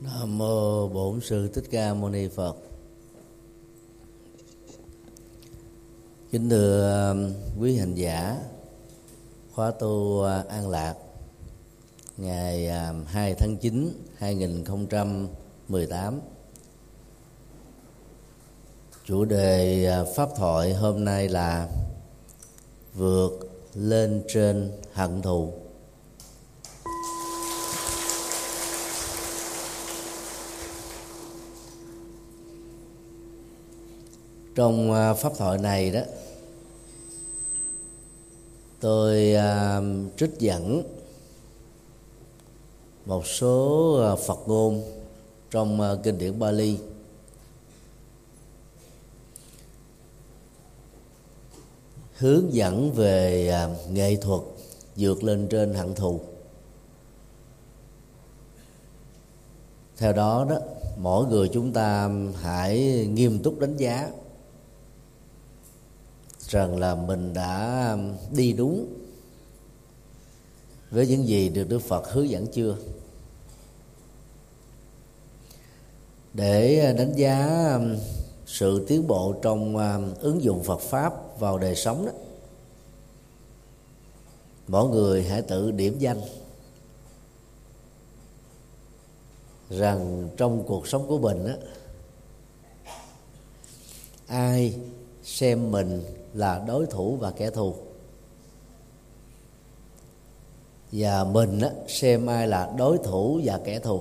Nam mô Bổn Sư Thích Ca Mâu Ni Phật. Kính thưa quý hành giả khóa tu An Lạc ngày 2 tháng 9 2018. Chủ đề pháp thoại hôm nay là vượt lên trên hận thù. Trong pháp thoại này đó, tôi trích dẫn một số Phật ngôn trong kinh điển Pali hướng dẫn về nghệ thuật vượt lên trên hận thù. Theo đó đó, mỗi người chúng ta hãy nghiêm túc đánh giá rằng là mình đã đi đúng với những gì được Đức Phật hướng dẫn chưa. Để đánh giá sự tiến bộ trong ứng dụng Phật Pháp vào đời sống đó, mỗi người hãy tự điểm danh rằng trong cuộc sống của mình đó, ai xem mình là đối thủ và kẻ thù, và mình xem ai là đối thủ và kẻ thù.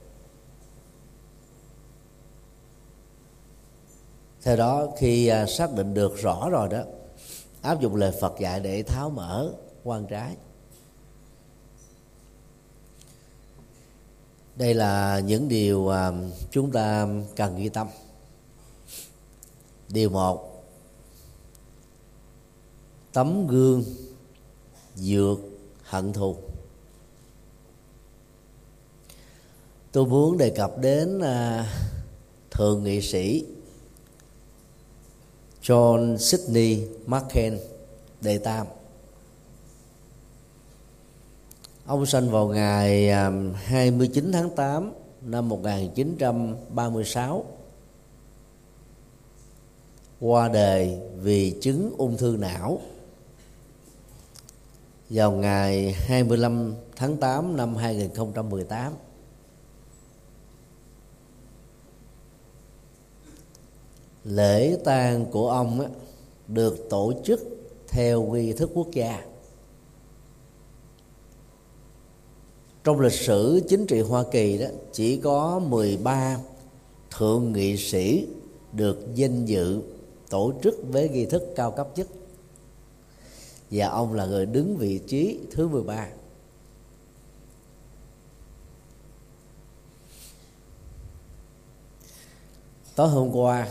Theo đó, khi xác định được rõ rồi đó, áp dụng lời Phật dạy để tháo mở quan trái. Đây là những điều chúng ta cần ghi tâm. Điều 1: tấm gương vượt hận thù. Tôi muốn đề cập đến thượng nghị sĩ John Sidney Machen đệ tam. Ông sinh vào ngày 29 tháng 8 năm 1936, qua đời vì chứng ung thư não vào ngày 25 tháng 8 năm 2018. Lễ tang của ông được tổ chức theo nghi thức quốc gia. Trong lịch sử chính trị Hoa Kỳ đó, chỉ có 13 thượng nghị sĩ được danh dự tổ chức với nghi thức cao cấp nhất, và ông là người đứng vị trí thứ 13. Tối hôm qua,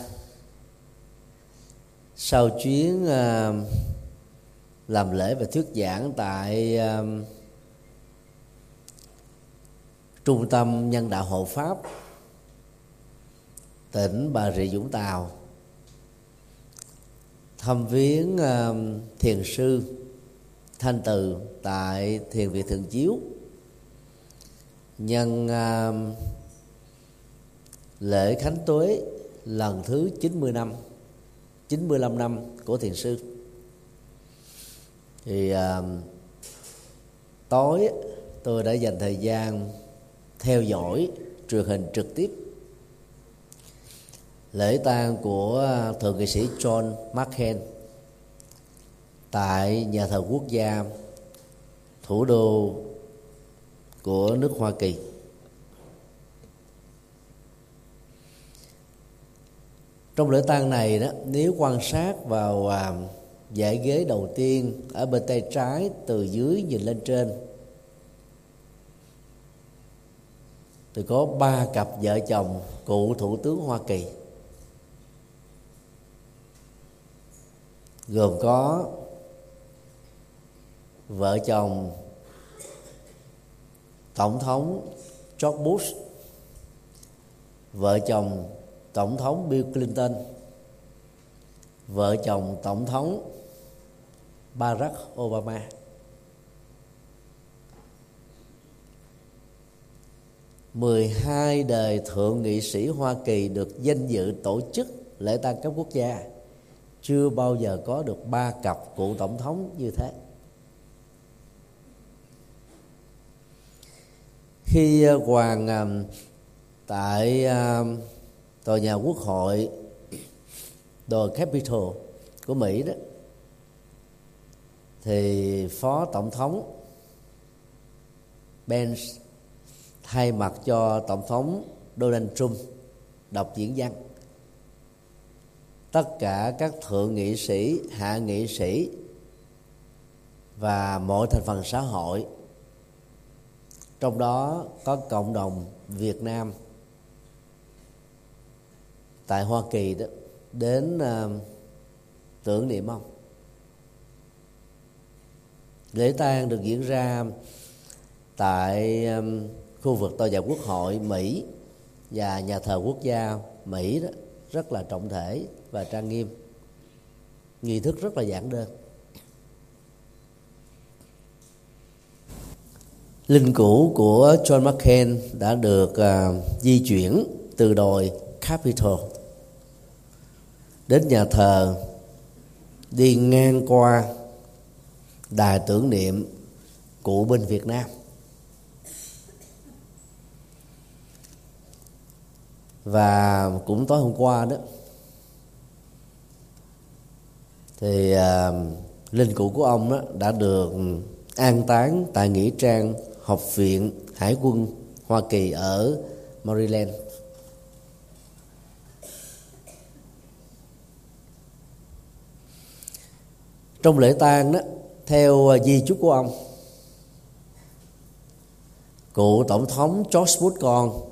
sau chuyến làm lễ và thuyết giảng tại Trung tâm Nhân đạo Hộ Pháp tỉnh Bà Rịa Vũng Tàu, thăm viếng thiền sư Thanh Từ tại Thiền viện Thường Chiếu nhân lễ Khánh Tuế lần thứ 95 năm của thiền sư, thì tối tôi đã dành thời gian theo dõi truyền hình trực tiếp lễ tang của thượng nghị sĩ John Machen tại nhà thờ quốc gia thủ đô của nước Hoa Kỳ. Trong lễ tang này đó, nếu quan sát vào dãy ghế đầu tiên ở bên tay trái từ dưới nhìn lên trên, thì có 3 cặp vợ chồng cựu thủ tướng Hoa Kỳ, gồm có vợ chồng Tổng thống George Bush, vợ chồng Tổng thống Bill Clinton, vợ chồng Tổng thống Barack Obama. 12 đời thượng nghị sĩ Hoa Kỳ được danh dự tổ chức lễ tang cấp quốc gia. Chưa bao giờ có được 3 cặp cựu tổng thống như thế. Khi Hoàng tại tòa nhà Quốc hội The Capitol của Mỹ đó, thì Phó Tổng thống Pence thay mặt cho Tổng thống Donald Trump đọc diễn văn. Tất cả các thượng nghị sĩ, hạ nghị sĩ và mọi thành phần xã hội, trong đó có cộng đồng Việt Nam tại Hoa Kỳ đó, đến tưởng niệm ông. Lễ tang được diễn ra tại khu vực tòa nhà Quốc hội Mỹ và nhà thờ quốc gia Mỹ đó, rất là trọng thể và trang nghiêm, nghi thức rất là giản đơn. Linh cữu của John McCain đã được di chuyển từ đồi Capitol đến nhà thờ, đi ngang qua đài tưởng niệm cựu binh Việt Nam. Và cũng tối hôm qua đó, thì linh cữu của ông đó đã được an táng tại nghĩa trang Học viện Hải quân Hoa Kỳ ở Maryland. Trong lễ tang đó, theo di chúc của ông, cựu tổng thống George Bush con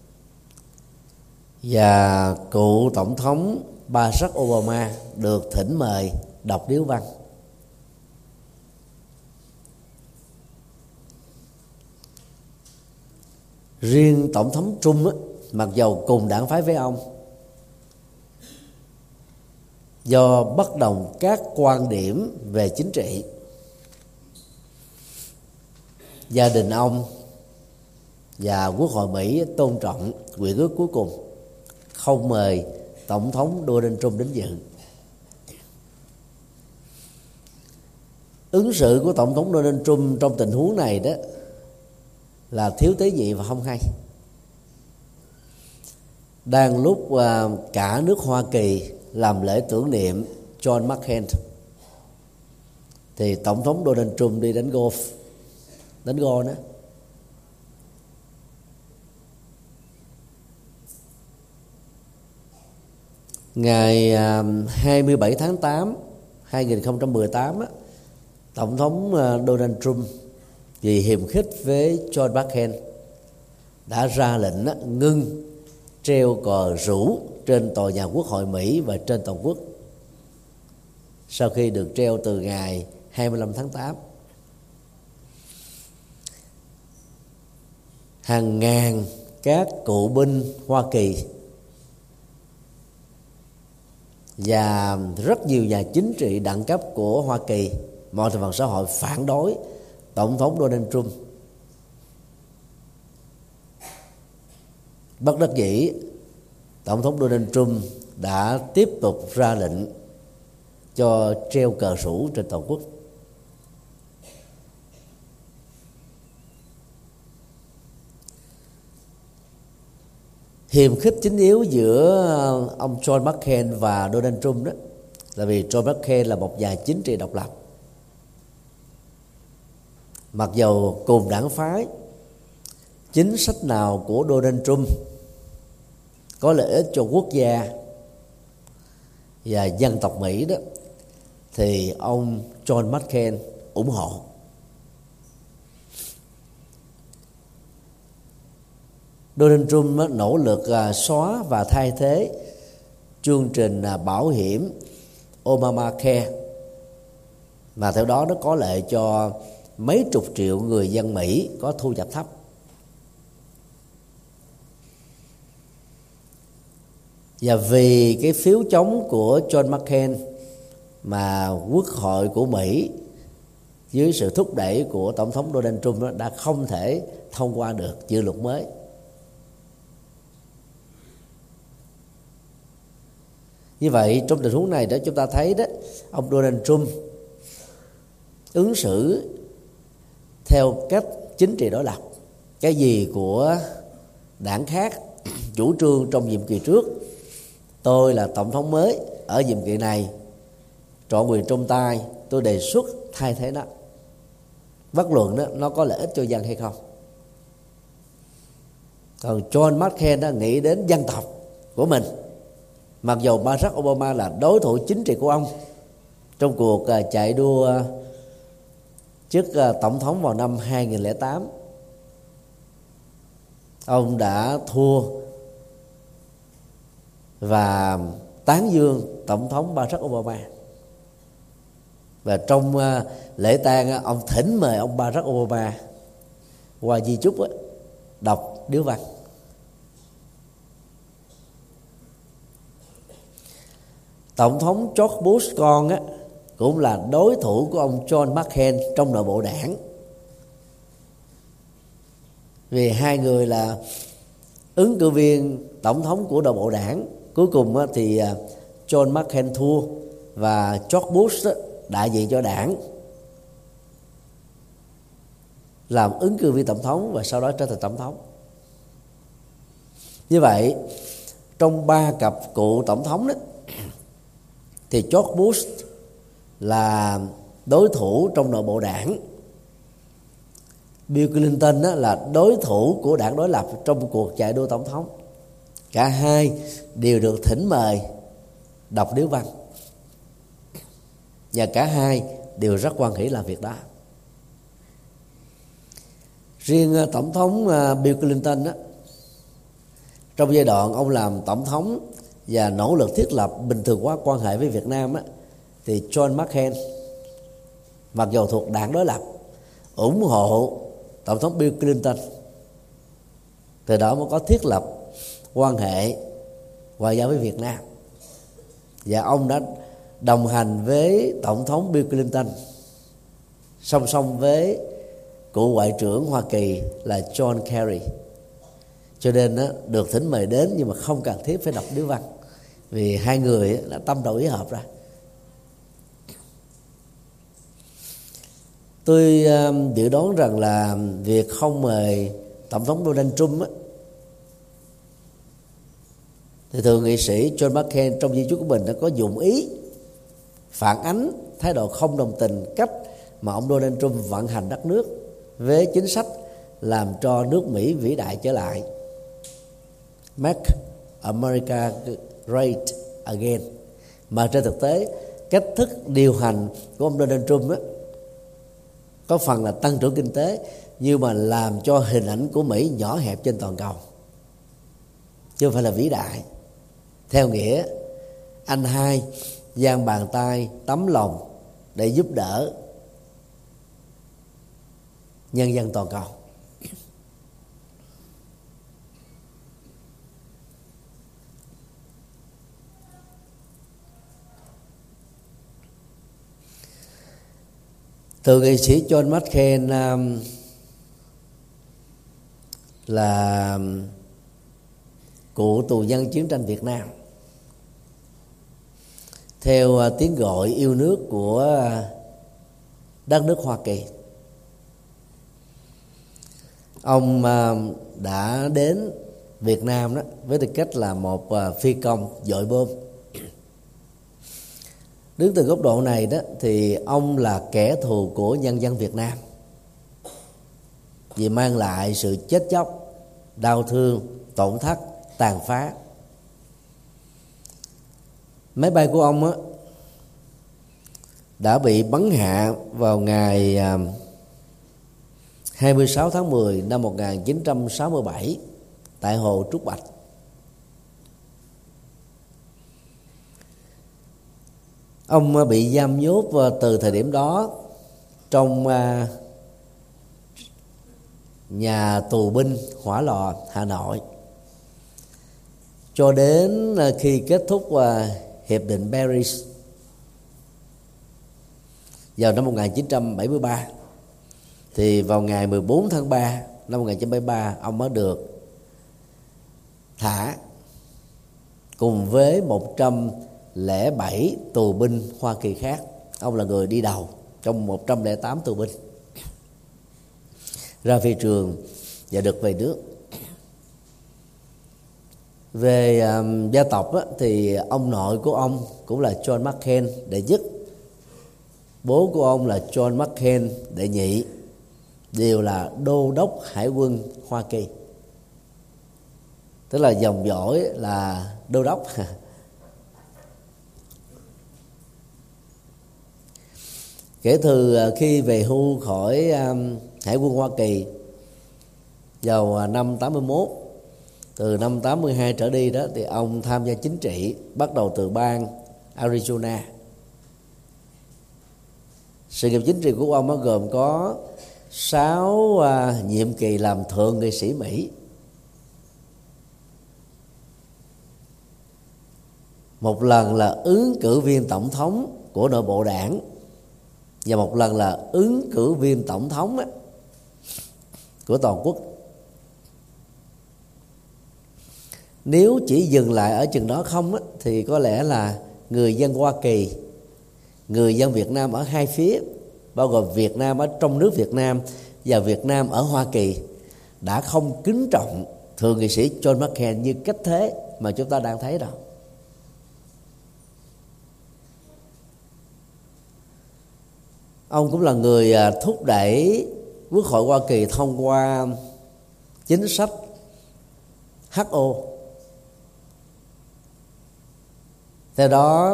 và cựu tổng thống Barack Obama được thỉnh mời đọc điếu văn. Riêng tổng thống Trump á, mặc dầu cùng đảng phái với ông, do bất đồng các quan điểm về chính trị, gia đình ông và Quốc hội Mỹ tôn trọng quyển ước cuối cùng, không mời tổng thống Donald Trump đến dự. Ứng xử của tổng thống Donald Trump trong tình huống này đó là thiếu tế nhị và không hay. Đang lúc cả nước Hoa Kỳ làm lễ tưởng niệm John McCain, thì tổng thống Donald Trump đi đánh golf đó. Ngày 27 tháng 8 2018 á, tổng thống Donald Trump vì hiềm khích với John McCain đã ra lệnh ngưng treo cờ rủ trên tòa nhà Quốc hội Mỹ và trên toàn quốc sau khi được treo từ ngày 25 tháng 8. Hàng ngàn các cựu binh Hoa Kỳ và rất nhiều nhà chính trị đẳng cấp của Hoa Kỳ, mọi thành phần xã hội phản đối tổng thống Donald Trump. Bất đắc dĩ, tổng thống Donald Trump đã tiếp tục ra lệnh cho treo cờ rủ trên toàn quốc. Hiềm khích chính yếu giữa ông John McCain và Donald Trump đó là vì John McCain là một nhà chính trị độc lập. Mặc dầu cùng đảng phái, chính sách nào của Donald Trump có lợi ích cho quốc gia và dân tộc Mỹ đó, thì ông John McCain ủng hộ. Donald Trump nỗ lực xóa và thay thế chương trình bảo hiểm Obamacare, mà theo đó nó có lợi cho mấy chục triệu người dân Mỹ có thu nhập thấp. Và vì cái phiếu chống của John McCain mà Quốc hội của Mỹ dưới sự thúc đẩy của tổng thống Donald Trump đã không thể thông qua được dự luật mới Như vậy trong tình huống này đó, chúng ta thấy đó, ông Donald Trump ứng xử theo cách chính trị đối lập. Cái gì của đảng khác chủ trương trong nhiệm kỳ trước, tôi là tổng thống mới ở nhiệm kỳ này, trọn quyền trong tay, tôi đề xuất thay thế nó, bất luận đó nó có lợi ích cho dân hay không. Còn John McCain đó nghĩ đến dân tộc của mình, mặc dù Barack Obama là đối thủ chính trị của ông trong cuộc chạy đua chức tổng thống vào năm 2008. Ông đã thua và tán dương tổng thống Barack Obama. Và trong lễ tang, ông thỉnh mời ông Barack Obama qua di chúc đọc điếu văn. Tổng thống George Bush con cũng là đối thủ của ông John McCain trong nội bộ đảng, vì hai người là ứng cử viên tổng thống của nội bộ đảng. Cuối cùng thì John McCain thua và George Bush đại diện cho đảng làm ứng cử viên tổng thống và sau đó trở thành tổng thống. Như vậy trong ba cặp cựu tổng thống đó, thì George Bush là đối thủ trong nội bộ đảng, Bill Clinton là đối thủ của đảng đối lập trong cuộc chạy đua tổng thống. Cả hai đều được thỉnh mời đọc điếu văn, và cả hai đều rất hoan hỉ làm việc đó. Riêng tổng thống Bill Clinton trong giai đoạn ông làm tổng thống và nỗ lực thiết lập bình thường hóa quan hệ với Việt Nam thì John McCain, mặc dù thuộc đảng đối lập, ủng hộ tổng thống Bill Clinton. Từ đó mới có thiết lập quan hệ ngoại giao với Việt Nam, và ông đã đồng hành với tổng thống Bill Clinton song song với cựu ngoại trưởng Hoa Kỳ là John Kerry. Cho nên được thỉnh mời đến nhưng mà không cần thiết phải đọc điếu văn, vì hai người đã tâm đầu ý hợp ra. Tôi dự đoán rằng là việc không mời tổng thống Donald Trump thì thượng nghị sĩ John McCain trong di chúc của mình đã có dụng ý phản ánh thái độ không đồng tình cách mà ông Donald Trump vận hành đất nước với chính sách làm cho nước Mỹ vĩ đại trở lại, Make America Great Again. Mà trên thực tế cách thức điều hành của ông Donald Trump có phần là tăng trưởng kinh tế, nhưng mà làm cho hình ảnh của Mỹ nhỏ hẹp trên toàn cầu, chứ không phải là vĩ đại. Theo nghĩa anh hai giang bàn tay tấm lòng để giúp đỡ nhân dân toàn cầu. Thượng nghị sĩ John McCain là cựu tù nhân chiến tranh Việt Nam. Theo tiếng gọi yêu nước của đất nước Hoa Kỳ, ông đã đến Việt Nam đó với tư cách là một phi công dội bom. Đứng từ góc độ này đó thì ông là kẻ thù của nhân dân Việt Nam, vì mang lại sự chết chóc, đau thương, tổn thất, tàn phá. Máy bay của ông đã bị bắn hạ vào ngày 26 tháng 10 năm 1967 tại hồ Trúc Bạch. Ông bị giam nhốt từ thời điểm đó trong nhà tù binh Hỏa Lò, Hà Nội, cho đến khi kết thúc Hiệp định Paris vào năm 1973. Thì vào ngày 14 tháng 3 năm 1973, ông mới được thả cùng với 100 107 tù binh Hoa Kỳ khác. Ông là người đi đầu trong 108 tù binh ra phi trường và được về nước. Về gia tộc thì ông nội của ông cũng là John McCain đệ nhất, bố của ông là John McCain đệ nhị, đều là đô đốc hải quân Hoa Kỳ, tức là dòng dõi là đô đốc. Kể từ khi về hưu khỏi hải quân Hoa Kỳ vào năm 81, từ năm 82 trở đi đó, thì ông tham gia chính trị bắt đầu từ bang Arizona. Sự nghiệp chính trị của ông gồm có 6 nhiệm kỳ làm thượng nghị sĩ Mỹ, một lần là ứng cử viên tổng thống của nội bộ đảng, và một lần là ứng cử viên tổng thống của toàn quốc. Nếu chỉ dừng lại ở chừng đó không thì có lẽ là người dân Hoa Kỳ, người dân Việt Nam ở hai phía, bao gồm Việt Nam ở trong nước Việt Nam và Việt Nam ở Hoa Kỳ, đã không kính trọng thượng nghị sĩ John McCain như cách thế mà chúng ta đang thấy rồi. Ông cũng là người thúc đẩy Quốc hội Hoa Kỳ thông qua chính sách HO. Theo đó,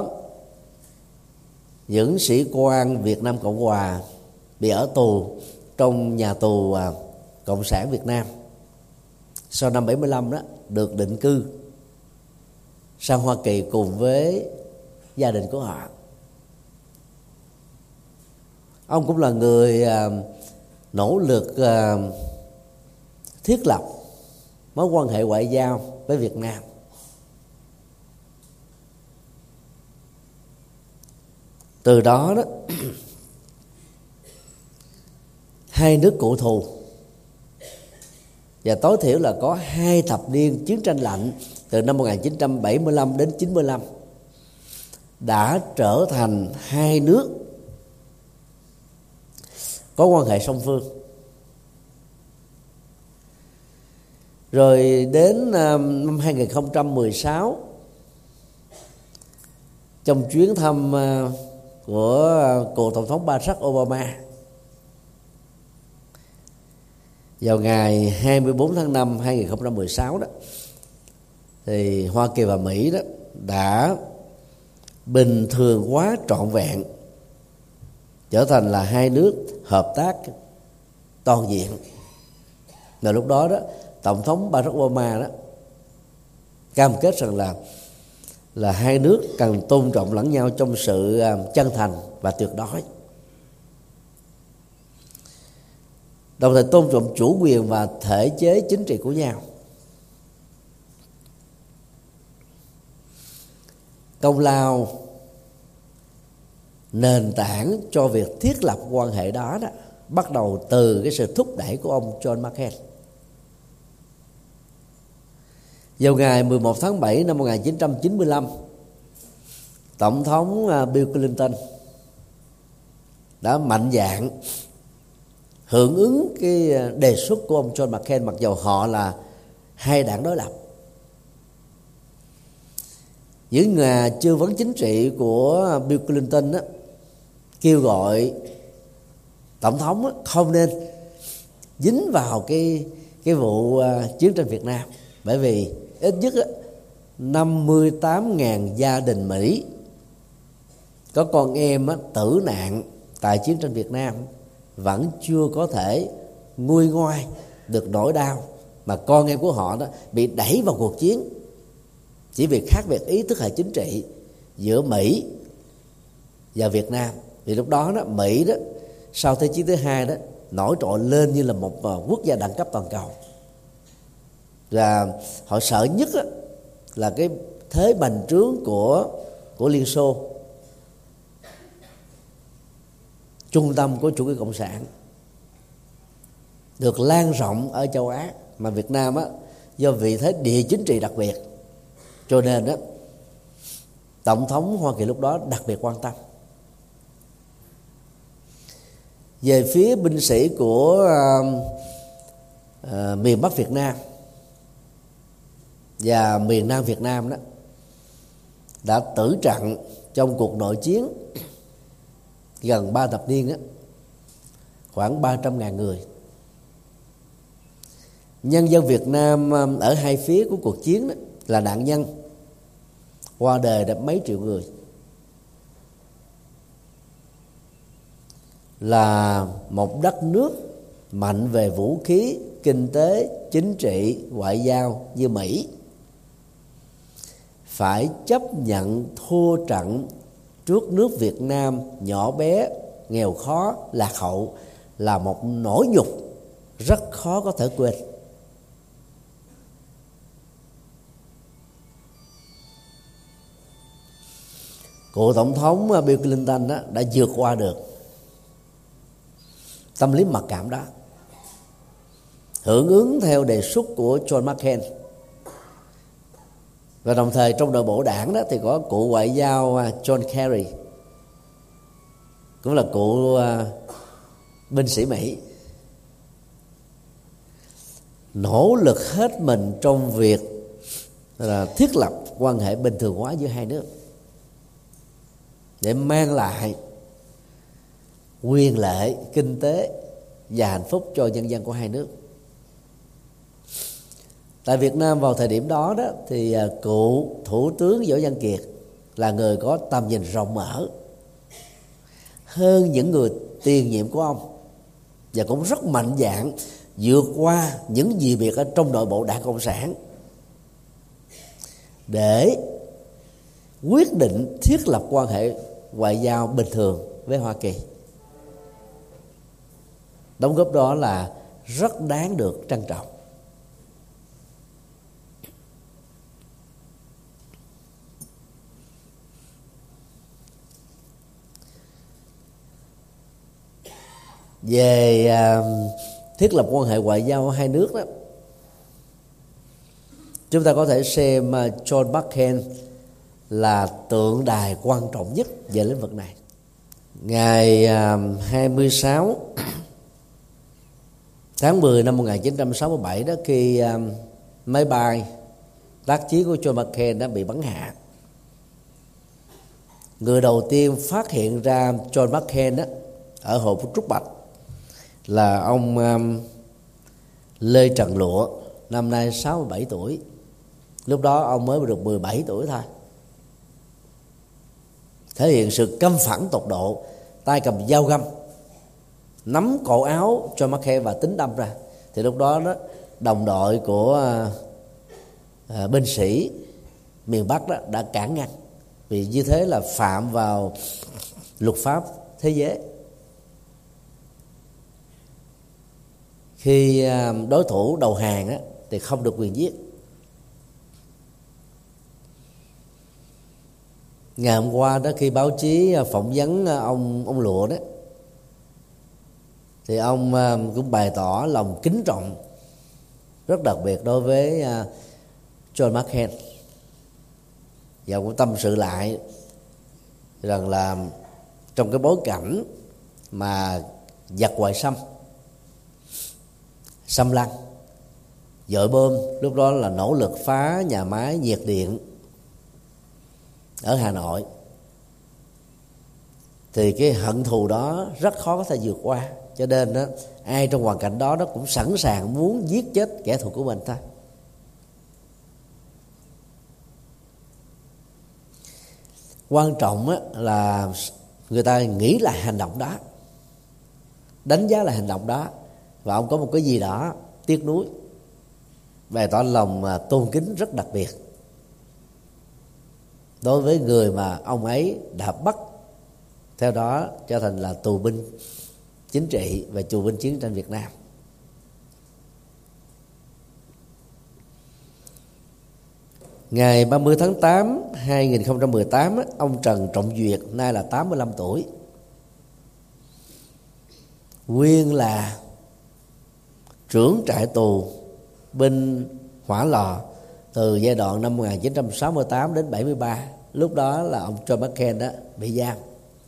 những sĩ quan Việt Nam Cộng Hòa bị ở tù trong nhà tù Cộng sản Việt Nam sau năm 75 đó được định cư sang Hoa Kỳ cùng với gia đình của họ. Ông cũng là người nỗ lực thiết lập mối quan hệ ngoại giao với Việt Nam. Từ đó hai nước cựu thù, và tối thiểu là có 2 thập niên chiến tranh lạnh từ năm 1975 đến 95, đã trở thành hai nước có quan hệ song phương. Rồi đến năm 2016, trong chuyến thăm của cựu tổng thống Barack Obama vào ngày 24 tháng 5 2016 đó, thì Hoa Kỳ và Mỹ đó đã bình thường hóa trọn vẹn, trở thành là hai nước hợp tác toàn diện. Và lúc đó đó, tổng thống Barack Obama đó cam kết rằng là hai nước cần tôn trọng lẫn nhau trong sự chân thành và tuyệt đối, đồng thời tôn trọng chủ quyền và thể chế chính trị của nhau. Công lao nền tảng cho việc thiết lập quan hệ đó bắt đầu từ cái sự thúc đẩy của ông John McCain. Vào ngày 11 tháng 7 năm 1995, Tổng thống Bill Clinton đã mạnh dạn hưởng ứng cái đề xuất của ông John McCain, mặc dù họ là hai đảng đối lập. Những nhà tư vấn chính trị của Bill Clinton kêu gọi tổng thống không nên dính vào cái vụ chiến tranh Việt Nam, bởi vì ít nhất 58.000 gia đình Mỹ có con em tử nạn tại chiến tranh Việt Nam vẫn chưa có thể nguôi ngoai được nỗi đau mà con em của họ đó bị đẩy vào cuộc chiến, chỉ vì khác biệt ý thức hệ chính trị giữa Mỹ và Việt Nam. Vì lúc đó Mỹ đó sau Thế chiến thứ hai đó nổi trội lên như là một quốc gia đẳng cấp toàn cầu, và họ sợ nhất là cái thế bành trướng của Liên Xô, trung tâm của chủ nghĩa cộng sản, được lan rộng ở châu Á, mà Việt Nam do vị thế địa chính trị đặc biệt, cho nên Tổng thống Hoa Kỳ lúc đó đặc biệt quan tâm. Về phía binh sĩ của miền Bắc Việt Nam và miền Nam Việt Nam đó đã tử trận trong cuộc nội chiến gần 3 thập niên đó, khoảng 300.000 người. Nhân dân Việt Nam ở hai phía của cuộc chiến đó, là nạn nhân, qua đời đã mấy triệu người. Là một đất nước mạnh về vũ khí, kinh tế, chính trị, ngoại giao như Mỹ phải chấp nhận thua trận trước nước Việt Nam nhỏ bé, nghèo khó, lạc hậu là một nỗi nhục rất khó có thể quên. Cựu tổng thống Bill Clinton đã vượt qua được tâm lý mặc cảm đó, hưởng ứng theo đề xuất của John McCain. Và đồng thời trong nội bộ đảng đó thì có cựu ngoại giao John Kerry, cũng là cựu binh sĩ Mỹ, nỗ lực hết mình trong việc là thiết lập quan hệ bình thường hóa giữa hai nước để mang lại quyền lợi kinh tế và hạnh phúc cho nhân dân của hai nước. Tại Việt Nam vào thời điểm đó thì cựu thủ tướng Võ Văn Kiệt là người có tầm nhìn rộng mở hơn những người tiền nhiệm của ông, và cũng rất mạnh dạn vượt qua những dị biệt ở trong nội bộ Đảng Cộng sản để quyết định thiết lập quan hệ ngoại giao bình thường với Hoa Kỳ. Đóng góp đó là rất đáng được trân trọng. Về thiết lập quan hệ ngoại giao hai nước đó, chúng ta có thể xem John McCain là tượng đài quan trọng nhất về lĩnh vực này. Ngày 26 tháng 10 năm 1967 đó, khi máy bay tác chiến của John McCain đã bị bắn hạ, người đầu tiên phát hiện ra John McCain đó ở hồ Trúc Bạch là ông Lê Trần Lụa, năm nay 67 tuổi. Lúc đó ông mới được 17 tuổi thôi. Thể hiện sự căm phẫn tột độ, tay cầm dao găm nắm cổ áo cho McCain và tính đâm ra. Thì lúc đó đồng đội của binh sĩ miền Bắc đó đã cản ngăn, vì như thế là phạm vào luật pháp thế giới. Khi đối thủ đầu hàng thì không được quyền giết. Ngày hôm qua đó, khi báo chí phỏng vấn ông Lụa đó, thì ông cũng bày tỏ lòng kính trọng rất đặc biệt đối với John McCain, và cũng tâm sự lại rằng là trong cái bối cảnh mà giặc ngoại xâm lăng, dội bom, lúc đó là nỗ lực phá nhà máy nhiệt điện ở Hà Nội, thì cái hận thù đó rất khó có thể vượt qua. Cho nên đó, ai trong hoàn cảnh đó cũng sẵn sàng muốn giết chết kẻ thù của mình thôi. Quan trọng là người ta nghĩ lại hành động đó, đánh giá lại hành động đó, và ông có một cái gì đó tiếc nuối, bày tỏ lòng tôn kính rất đặc biệt đối với người mà ông ấy đã bắt, theo đó trở thành là tù binh chính trị và tù binh chiến tranh Việt Nam. Ngày 30 tháng 8 2018, ông Trần Trọng Duyệt, nay là 85 tuổi, nguyên là trưởng trại tù binh Hỏa Lò từ giai đoạn năm 1968 đến 73, lúc đó là ông John McCain đó bị giam.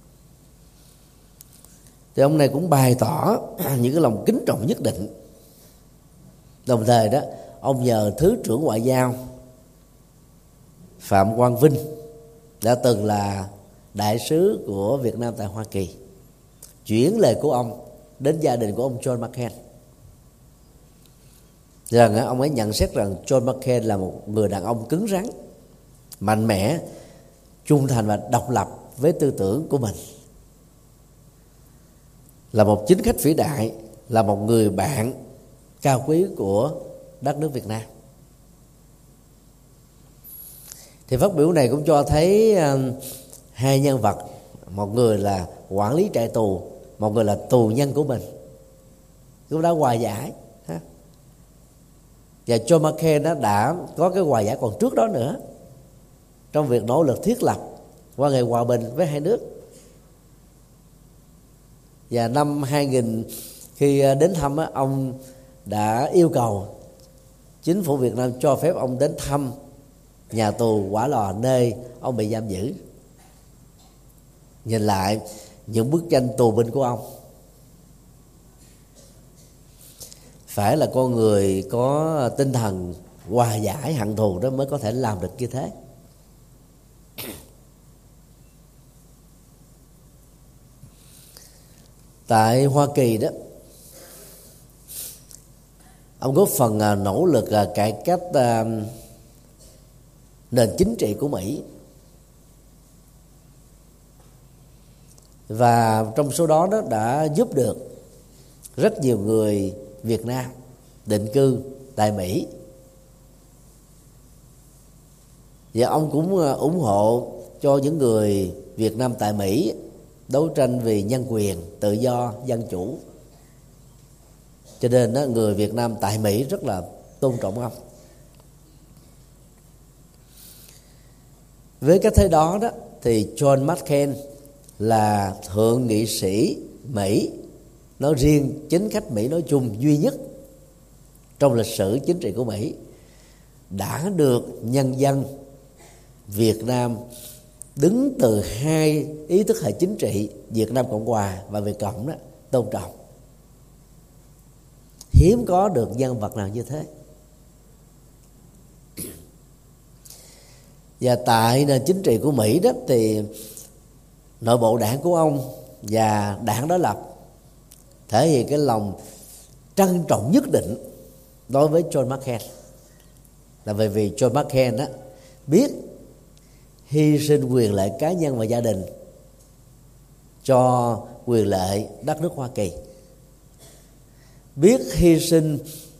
Thì ông này cũng bày tỏ những cái lòng kính trọng nhất định. Đồng thời đó, ông nhờ Thứ trưởng Ngoại giao Phạm Quang Vinh, đã từng là đại sứ của Việt Nam tại Hoa Kỳ, chuyển lời của ông đến gia đình của ông John McCain, rằng ông ấy nhận xét rằng John McCain là một người đàn ông cứng rắn, mạnh mẽ, trung thành và độc lập với tư tưởng của mình, là một chính khách vĩ đại, là một người bạn cao quý của đất nước Việt Nam. Thì phát biểu này cũng cho thấy hai nhân vật, một người là quản lý trại tù, một người là tù nhân của mình, cũng đã hòa giải. Và John McCain đã có cái hòa giải còn trước đó nữa, trong việc nỗ lực thiết lập quan hệ hòa bình với hai nước. Và năm 2000 khi đến thăm, ông đã yêu cầu chính phủ Việt Nam cho phép ông đến thăm nhà tù Hỏa Lò nơi ông bị giam giữ, nhìn lại những bức tranh tù binh của ông. Phải là con người có tinh thần hòa giải hận thù đó mới có thể làm được như thế. Tại Hoa Kỳ đó, ông góp phần nỗ lực cải cách nền chính trị của Mỹ, và trong số đó đã giúp được rất nhiều người Việt Nam định cư tại Mỹ. Và ông cũng ủng hộ cho những người Việt Nam tại Mỹ đấu tranh vì nhân quyền, tự do, dân chủ. Cho nên người Việt Nam tại Mỹ rất là tôn trọng ông. Với cái thế đó thì John McCain là thượng nghị sĩ Mỹ nói riêng, chính khách Mỹ nói chung duy nhất trong lịch sử chính trị của Mỹ đã được nhân dân Việt Nam đứng từ hai ý thức hệ chính trị Việt Nam Cộng Hòa và Việt Cộng đó tôn trọng. Hiếm có được nhân vật nào như thế. Và tại nền chính trị của Mỹ đó thì nội bộ đảng của ông và đảng đối lập thể hiện cái lòng trân trọng nhất định đối với John McCain, là bởi vì John McCain biết hy sinh quyền lợi cá nhân và gia đình cho quyền lợi đất nước Hoa Kỳ, biết hy sinh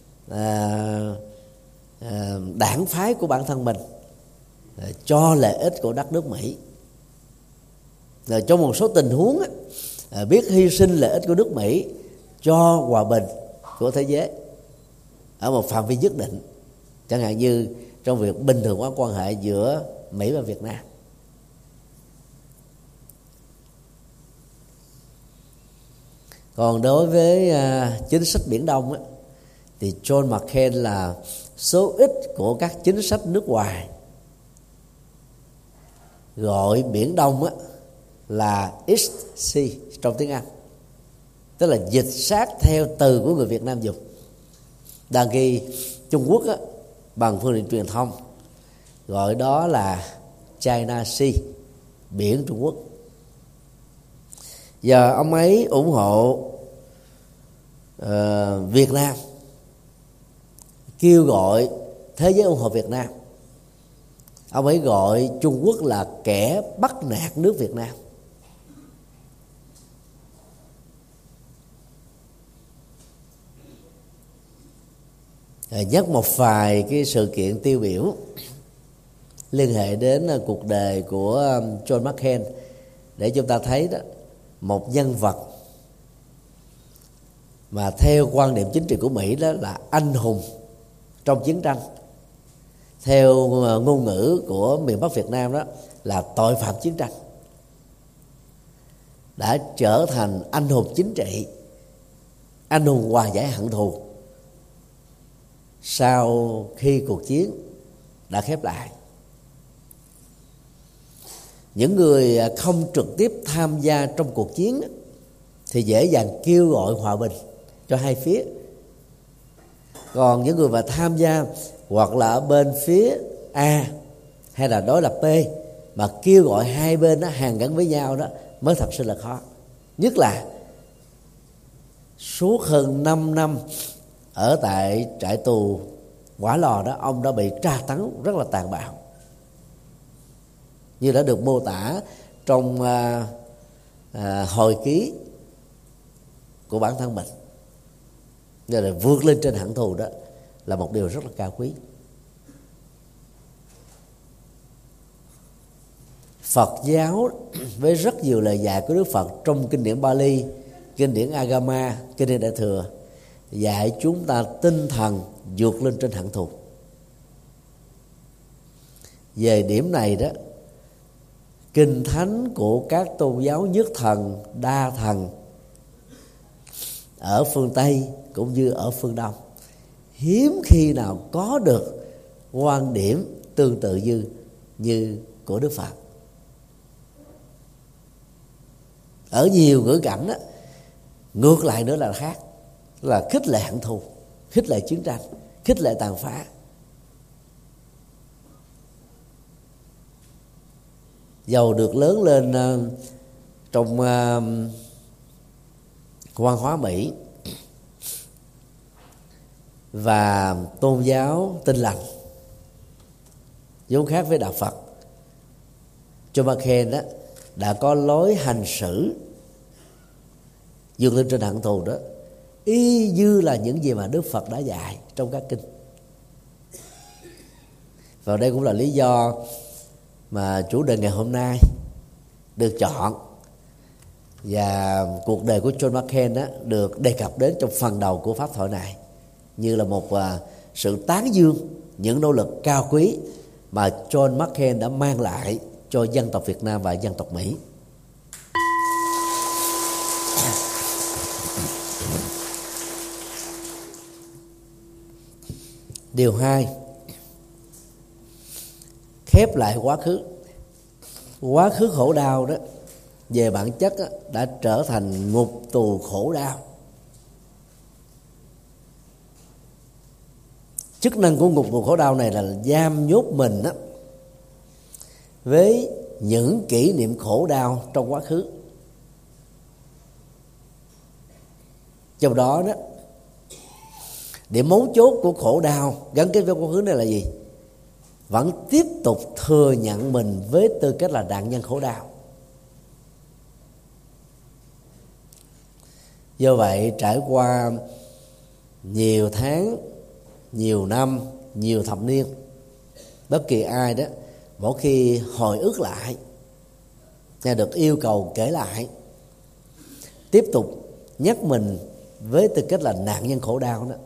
đảng phái của bản thân mình cho lợi ích của đất nước Mỹ. Rồi trong một số tình huống biết hy sinh lợi ích của nước Mỹ cho hòa bình của thế giới ở một phạm vi nhất định, chẳng hạn như trong việc bình thường hóa quan hệ giữa Mỹ và Việt Nam. Còn đối với chính sách Biển Đông thì John McCain là số ít của các chính sách nước ngoài gọi Biển Đông là East Sea trong tiếng Anh, tức là dịch sát theo từ của người Việt Nam dùng. Đang khi Trung Quốc bằng phương tiện truyền thông gọi đó là China Sea, biển Trung Quốc. Giờ ông ấy ủng hộ Việt Nam, kêu gọi thế giới ủng hộ Việt Nam. Ông ấy gọi Trung Quốc là kẻ bắt nạt nước Việt Nam. Nhắc một vài cái sự kiện tiêu biểu liên hệ đến cuộc đời của John McCain để chúng ta thấy đó, một nhân vật mà theo quan điểm chính trị của Mỹ đó là anh hùng trong chiến tranh, theo ngôn ngữ của miền Bắc Việt Nam đó là tội phạm chiến tranh, đã trở thành anh hùng chính trị, anh hùng hòa giải hận thù sau khi cuộc chiến đã khép lại. Những người không trực tiếp tham gia trong cuộc chiến thì dễ dàng kêu gọi hòa bình cho hai phía. Còn những người mà tham gia hoặc là ở bên phía A hay là đối lập B mà kêu gọi hai bên nó hàn gắn với nhau đó mới thật sự là khó. Nhất là suốt hơn 5 năm ở tại trại tù Hỏa Lò đó, ông đã bị tra tấn rất là tàn bạo, như đã được mô tả trong hồi ký của bản thân mình. Nên là vượt lên trên hận thù đó là một điều rất là cao quý. Phật giáo với rất nhiều lời dạy của Đức Phật trong kinh điển Bali, kinh điển Agama, kinh điển Đại Thừa dạy chúng ta tinh thần vượt lên trên hận thù. Về điểm này đó, kinh thánh của các tôn giáo nhất thần, đa thần ở phương Tây cũng như ở phương Đông hiếm khi nào có được quan điểm tương tự như của Đức Phật. Ở nhiều ngữ cảnh đó, ngược lại nữa là khác, là khích lệ hận thù, khích lệ chiến tranh, khích lệ tàn phá. Dầu được lớn lên trong văn hóa Mỹ và tôn giáo Tin Lành vốn khác với đạo Phật, John McCain đó đã có lối hành xử vượt lên trên hận thù đó y như là những gì mà Đức Phật đã dạy trong các kinh. Và đây cũng là lý do mà chủ đề ngày hôm nay được chọn và cuộc đời của John McCain đó được đề cập đến trong phần đầu của pháp thoại này như là một sự tán dương những nỗ lực cao quý mà John McCain đã mang lại cho dân tộc Việt Nam và dân tộc Mỹ. Điều 2, khép lại quá khứ. Quá khứ khổ đau đó về bản chất đó, đã trở thành ngục tù khổ đau. Chức năng của ngục tù khổ đau này là giam nhốt mình đó với những kỷ niệm khổ đau trong quá khứ. Trong đó đó, điểm mấu chốt của khổ đau gắn kết với quá khứ này là gì? Vẫn tiếp tục thừa nhận mình với tư cách là nạn nhân khổ đau. Do vậy trải qua nhiều tháng, nhiều năm, nhiều thập niên, bất kỳ ai đó mỗi khi hồi ức lại hay được yêu cầu kể lại, tiếp tục nhắc mình với tư cách là nạn nhân khổ đau đó,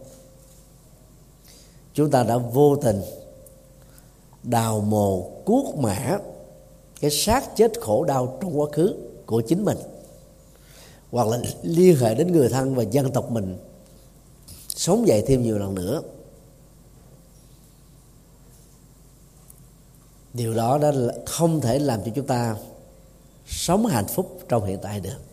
chúng ta đã vô tình đào mồ cuốc mã cái xác chết khổ đau trong quá khứ của chính mình, hoặc là liên hệ đến người thân và dân tộc mình sống dậy thêm nhiều lần nữa. Điều đó đã không thể làm cho chúng ta sống hạnh phúc trong hiện tại được.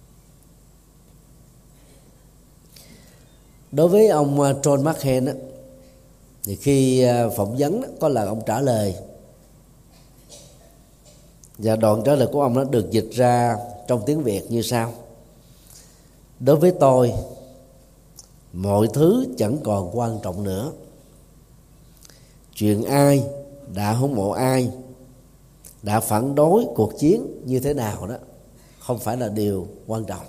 Đối với ông John McCain á, thì khi phỏng vấn có lần ông trả lời, và đoạn trả lời của ông đã được dịch ra trong tiếng Việt như sau: đối với tôi, mọi thứ chẳng còn quan trọng nữa. Chuyện ai đã hâm mộ ai, đã phản đối cuộc chiến như thế nào đó không phải là điều quan trọng.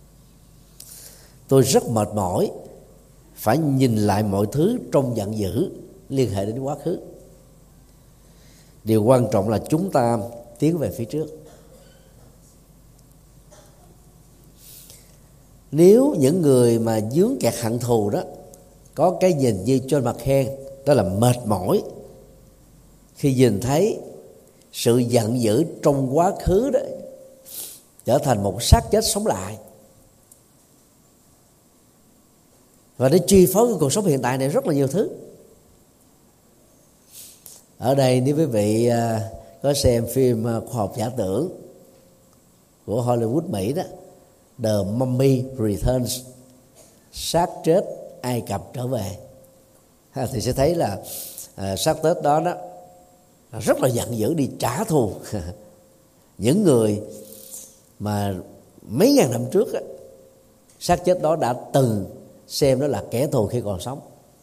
Tôi rất mệt mỏi phải nhìn lại mọi thứ trong giận dữ liên hệ đến quá khứ. Điều quan trọng là chúng ta tiến về phía trước. Nếu những người mà dướng kẹt hận thù đó có cái nhìn như John McCain, đó là mệt mỏi khi nhìn thấy sự giận dữ trong quá khứ đó trở thành một xác chết sống lại, và để chi phối cái cuộc sống hiện tại này rất là nhiều thứ. Ở đây nếu quý vị có xem phim khoa học giả tưởng của Hollywood Mỹ đó, The Mummy Returns, xác chết Ai Cập trở về, thì sẽ thấy là xác chết đó rất là giận dữ đi trả thù những người mà mấy ngàn năm trước xác chết đó đã từng xem đó là kẻ thù khi còn sống.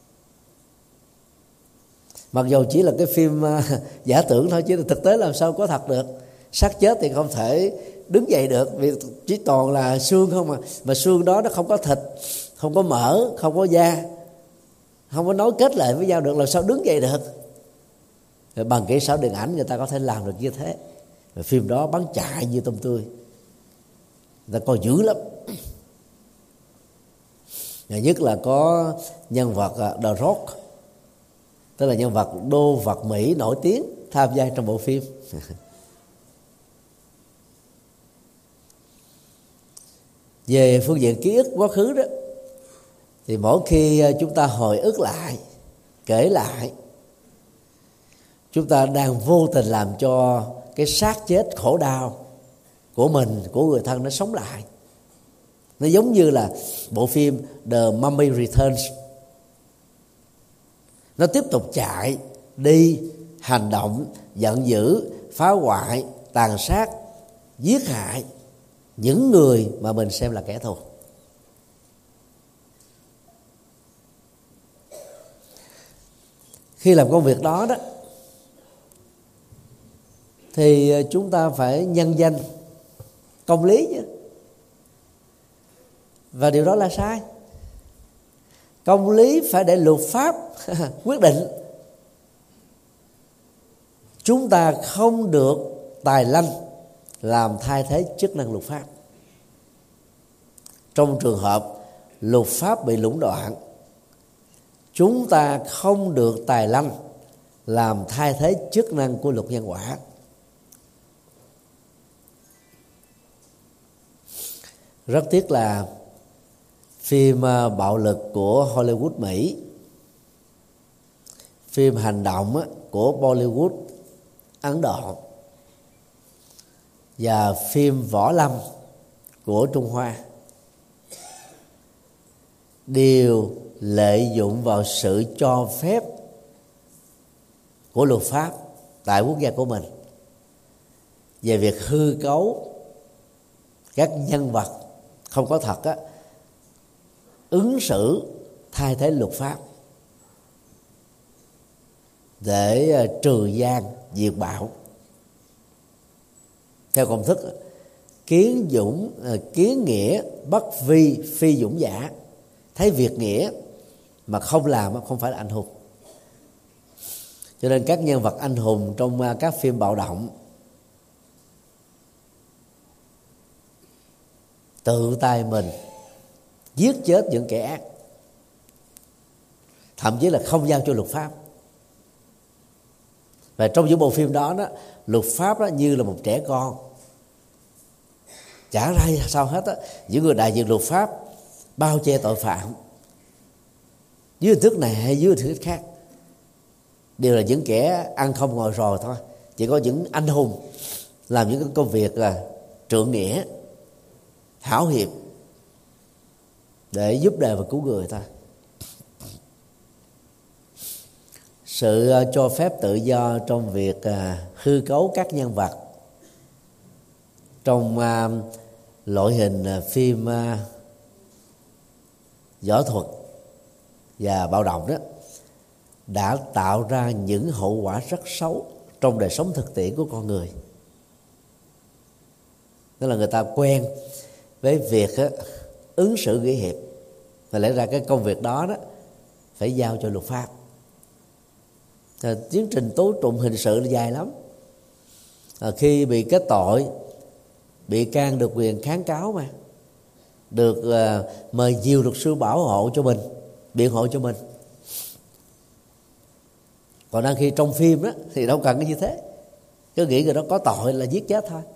Mặc dù chỉ là cái phim giả tưởng thôi, chứ thực tế làm sao có thật được. Xác chết thì không thể đứng dậy được, vì chỉ toàn là xương không mà xương đó nó không có thịt, không có mỡ, không có da, không có nối kết lại với nhau được, làm sao đứng dậy được. Rồi bằng kỹ xảo điện ảnh người ta có thể làm được như thế. Rồi phim đó bắn chạy như tôm tươi, người ta coi dữ lắm. Nhất là có nhân vật The Rock, tức là nhân vật đô vật Mỹ nổi tiếng tham gia trong bộ phim. Về phương diện ký ức quá khứ đó, thì mỗi khi chúng ta hồi ức lại, kể lại, chúng ta đang vô tình làm cho cái xác chết khổ đau của mình, của người thân nó sống lại. Nó giống như là bộ phim The Mummy Returns, nó tiếp tục chạy đi, hành động giận dữ, phá hoại, tàn sát, giết hại những người mà mình xem là kẻ thù. Khi làm công việc đó thì chúng ta phải nhân danh công lý chứ. Và điều đó là sai. Công lý phải để luật pháp quyết định. Chúng ta không được tài lanh làm thay thế chức năng luật pháp. Trong trường hợp luật pháp bị lũng đoạn, chúng ta không được tài lanh làm thay thế chức năng của luật nhân quả. Rất tiếc là phim bạo lực của Hollywood Mỹ, phim hành động của Bollywood Ấn Độ và phim võ lâm của Trung Hoa đều lợi dụng vào sự cho phép của luật pháp tại quốc gia của mình về việc hư cấu các nhân vật không có thật ứng xử thay thế luật pháp để trừ gian diệt bạo, theo công thức kiến nghĩa bất vi phi dũng giả. Thấy việc nghĩa mà không làm không phải là anh hùng. Cho nên các nhân vật anh hùng trong các phim bạo động tự tay mình giết chết những kẻ ác, thậm chí là không giao cho luật pháp. Và trong những bộ phim đó, luật pháp đó như là một trẻ con, chả ra sao hết á. Những người đại diện luật pháp bao che tội phạm dưới hình thức này hay dưới hình thức khác, đều là những kẻ ăn không ngồi rồi thôi. Chỉ có những anh hùng làm những cái công việc là trượng nghĩa, hảo hiệp để giúp đời và cứu người thôi. Sự cho phép tự do trong việc hư cấu các nhân vật trong loại hình phim võ thuật và bạo động đó đã tạo ra những hậu quả rất xấu trong đời sống thực tiễn của con người. Tức là người ta quen với việc ứng xử nghĩa hiệp, và lẽ ra cái công việc đó phải giao cho luật pháp. Tiến trình tố tụng hình sự là dài lắm. Khi bị kết tội, bị can được quyền kháng cáo, mà được mời nhiều luật sư bảo hộ cho mình, biện hộ cho mình. Còn đang khi trong phim đó thì đâu cần cái như thế, cứ nghĩ người đó có tội là giết chết thôi.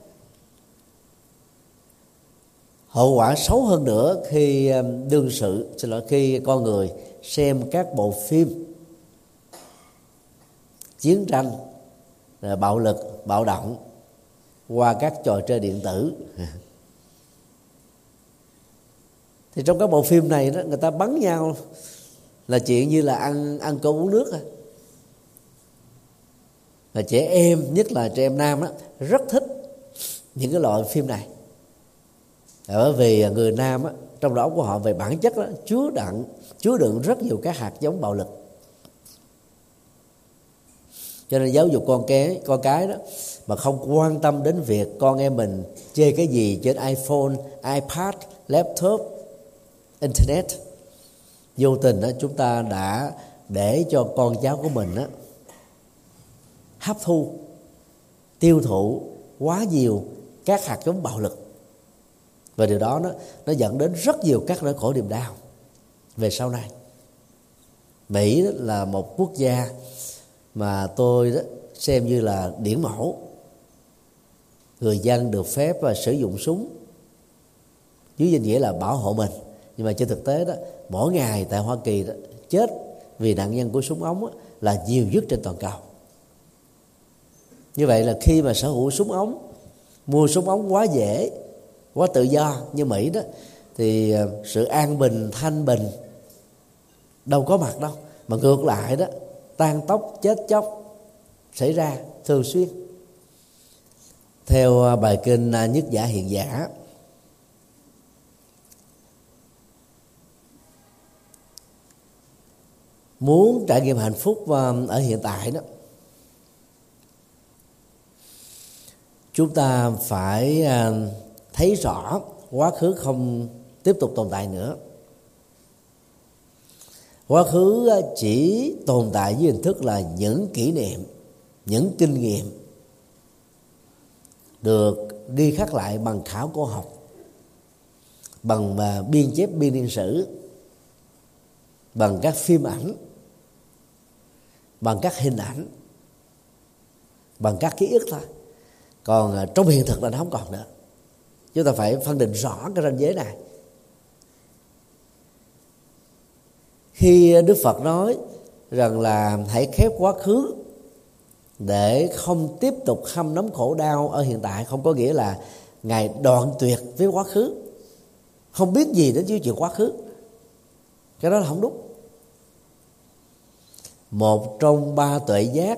Hậu quả xấu hơn nữa khi khi con người xem các bộ phim chiến tranh, bạo lực, bạo động qua các trò chơi điện tử. Thì trong các bộ phim này đó, người ta bắn nhau là chuyện như là ăn cơm uống nước. Và trẻ em, nhất là trẻ em nam đó, rất thích những cái loại phim này. Bởi vì người nam á, trong đó của họ về bản chất đó, chứa đựng rất nhiều các hạt giống bạo lực. Cho nên giáo dục con cái đó mà không quan tâm đến việc con em mình chơi cái gì trên iPhone, iPad, laptop, internet, vô tình đó chúng ta đã để cho con cháu của mình đó hấp thu, tiêu thụ quá nhiều các hạt giống bạo lực. Và điều đó nó dẫn đến rất nhiều các nỗi khổ niềm đau về sau này. Mỹ là một quốc gia mà tôi đó xem như là điển mẫu. Người dân được phép sử dụng súng dưới danh nghĩa là bảo hộ mình, nhưng mà trên thực tế đó, mỗi ngày tại Hoa Kỳ đó, chết vì nạn nhân của súng ống là nhiều nhất trên toàn cầu. Như vậy là khi mà sở hữu súng ống, mua súng ống quá dễ, quá tự do như Mỹ đó, thì sự an bình, thanh bình đâu có mặt đâu, mà ngược lại đó, tan tóc chết chóc xảy ra thường xuyên. Theo bài kinh Nhất Giả Hiện Giả, muốn trải nghiệm hạnh phúc ở hiện tại đó, chúng ta phải thấy rõ quá khứ không tiếp tục tồn tại nữa. Quá khứ chỉ tồn tại dưới hình thức là những kỷ niệm, những kinh nghiệm được ghi khắc lại bằng khảo cổ học, bằng biên chép biên niên sử, bằng các phim ảnh, bằng các hình ảnh, bằng các ký ức thôi. Còn trong hiện thực là nó không còn nữa. Chúng ta phải phân định rõ cái ranh giới này. Khi Đức Phật nói rằng là hãy khép quá khứ để không tiếp tục hâm nóng khổ đau ở hiện tại, không có nghĩa là Ngài đoạn tuyệt với quá khứ, không biết gì đến chuyện quá khứ. Cái đó là không đúng. Một trong 3 tuệ giác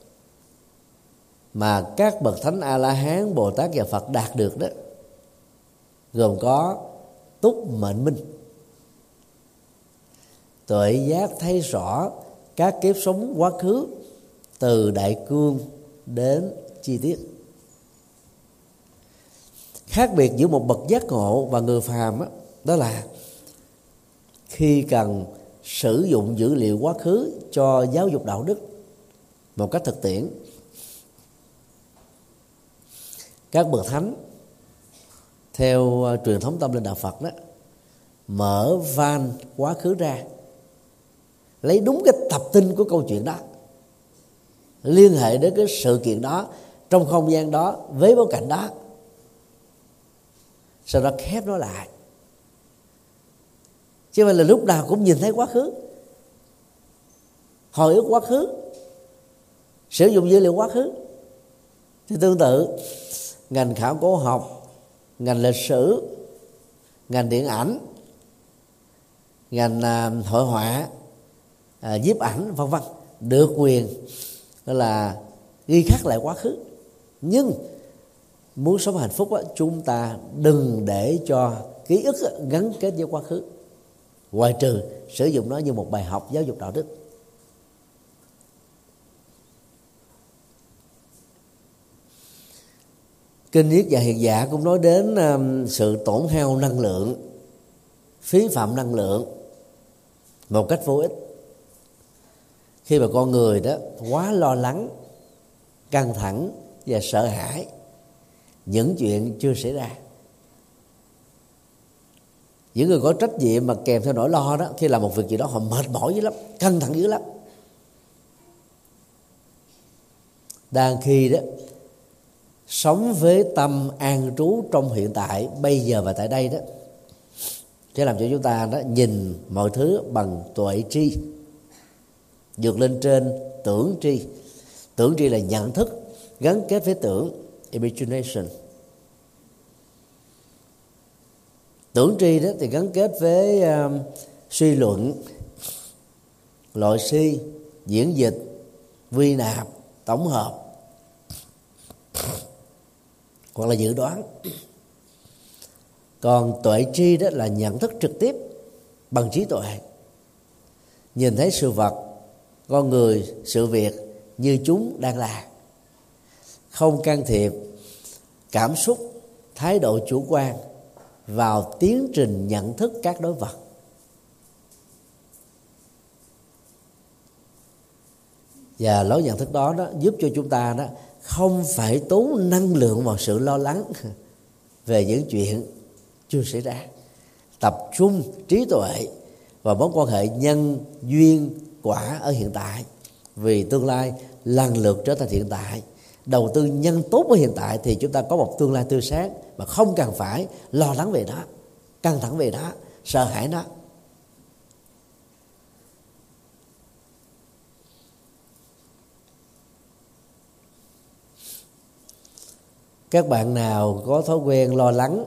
mà các bậc thánh A-la-hán, Bồ Tát và Phật đạt được đó, gồm có túc mệnh minh, tuệ giác thấy rõ các kiếp sống quá khứ từ đại cương đến chi tiết. Khác biệt giữa một bậc giác ngộ và người phàm đó là khi cần sử dụng dữ liệu quá khứ cho giáo dục đạo đức một cách thực tiễn, các bậc thánh theo truyền thống tâm linh đạo Phật đó mở van quá khứ ra, lấy đúng cái tập tin của câu chuyện đó, liên hệ đến cái sự kiện đó trong không gian đó với bối cảnh đó, sau đó khép nó lại. Chứ không phải là lúc nào cũng nhìn thấy quá khứ, hồi ức quá khứ, sử dụng dữ liệu quá khứ. Thì tương tự, ngành khảo cổ học, ngành lịch sử, ngành điện ảnh, ngành hội họa, nhiếp ảnh vân vân được quyền là ghi khắc lại quá khứ. Nhưng muốn sống hạnh phúc chúng ta đừng để cho ký ức gắn kết với quá khứ, ngoại trừ sử dụng nó như một bài học giáo dục đạo đức. Kinh Nhất Giả Hiện Giả cũng nói đến sự tổn hao năng lượng, phí phạm năng lượng một cách vô ích. Khi mà con người đó quá lo lắng, căng thẳng và sợ hãi những chuyện chưa xảy ra. Những người có trách nhiệm mà kèm theo nỗi lo đó, khi làm một việc gì đó họ mệt mỏi dữ lắm, căng thẳng dữ lắm. Đang khi đó sống với tâm an trú trong hiện tại, bây giờ và tại đây đó, sẽ làm cho chúng ta đó nhìn mọi thứ bằng tuệ tri, vượt lên trên tưởng tri. Tưởng tri là nhận thức gắn kết với tưởng, imagination. Tưởng tri đó thì gắn kết với suy luận, loại suy, diễn dịch, quy nạp, tổng hợp hoặc là dự đoán. Còn tuệ tri đó là nhận thức trực tiếp bằng trí tuệ, nhìn thấy sự vật, con người, sự việc như chúng đang là, không can thiệp cảm xúc, thái độ chủ quan vào tiến trình nhận thức các đối vật. Và lối nhận thức đó giúp cho chúng ta đó không phải tốn năng lượng vào sự lo lắng về những chuyện chưa xảy ra, tập trung trí tuệ và mối quan hệ nhân duyên quả ở hiện tại, vì tương lai lần lượt trở thành hiện tại. Đầu tư nhân tốt ở hiện tại thì chúng ta có một tương lai tươi sáng mà không cần phải lo lắng về nó, căng thẳng về nó, sợ hãi nó. Các bạn nào có thói quen lo lắng,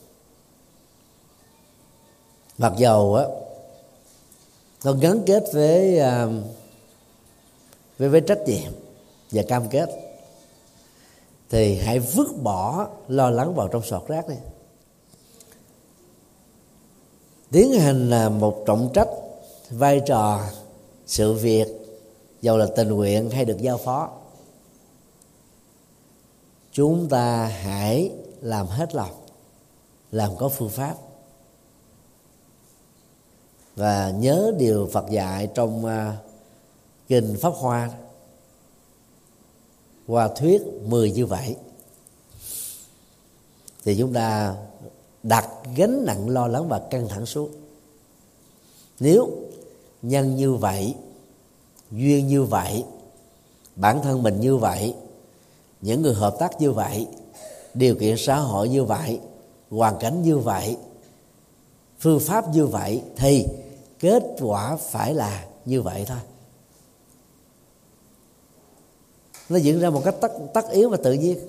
mặc dầu nó gắn kết với trách nhiệm và cam kết, thì hãy vứt bỏ lo lắng vào trong sọt rác đi. Tiến hành là một trọng trách, vai trò, sự việc, dầu là tình nguyện hay được giao phó, chúng ta hãy làm hết lòng, làm có phương pháp. Và nhớ điều Phật dạy trong kinh Pháp Hoa, Hoa thuyết 10 như vậy, thì chúng ta đặt gánh nặng lo lắng và căng thẳng xuống. Nếu nhân như vậy, duyên như vậy, bản thân mình như vậy, những người hợp tác như vậy, điều kiện xã hội như vậy, hoàn cảnh như vậy, phương pháp như vậy, thì kết quả phải là như vậy thôi. Nó diễn ra một cách tất yếu và tự nhiên.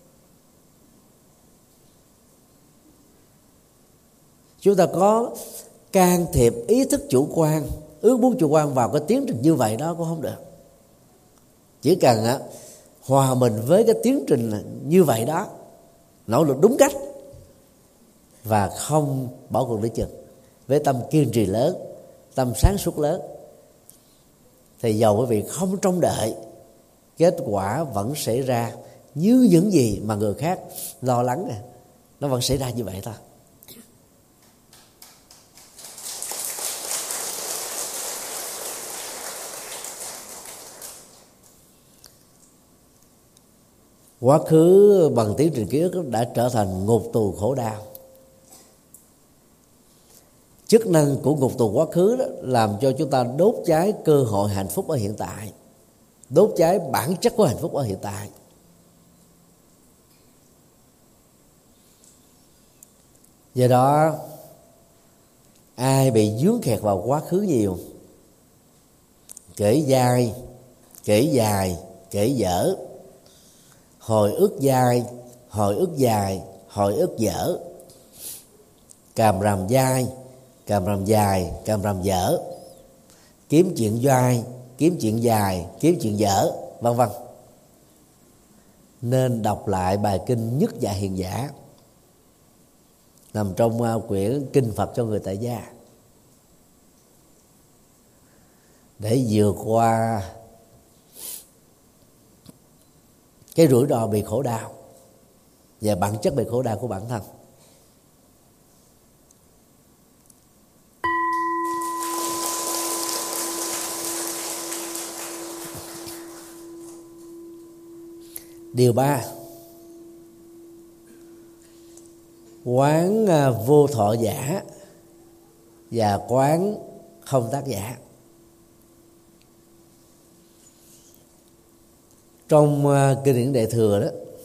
Chúng ta có can thiệp ý thức chủ quan, ước muốn chủ quan vào cái tiến trình như vậy đó cũng không được. Chỉ cần hòa mình với cái tiến trình như vậy đó, nỗ lực đúng cách và không bỏ cuộc lấy chừng, với tâm kiên trì lớn, tâm sáng suốt lớn, thì dầu quý vị không trông đợi, kết quả vẫn xảy ra như những gì mà người khác lo lắng, nó vẫn xảy ra như vậy thôi. Quá khứ bằng tiến trình ký ức đã trở thành ngục tù khổ đau. Chức năng của ngục tù quá khứ đó làm cho chúng ta đốt cháy cơ hội hạnh phúc ở hiện tại, đốt cháy bản chất của hạnh phúc ở hiện tại. Do đó, ai bị vướng kẹt vào quá khứ nhiều, kể dai, kể dài, kể dở, hồi ức dai, hồi ức dài, hồi ức dở, càm ràm dai, càm ràm dài, càm ràm dở, kiếm chuyện dai, kiếm chuyện dài, kiếm chuyện dở, vân vân, nên đọc lại bài kinh Nhất Dạ Hiền Giả nằm trong quyển Kinh Phật cho người tại gia, để vượt qua cái rủi ro bị khổ đau và bản chất bị khổ đau của bản thân. Điều 3, quán vô thọ giả và quán không tác giả. Trong kinh điển Đại Thừa đó,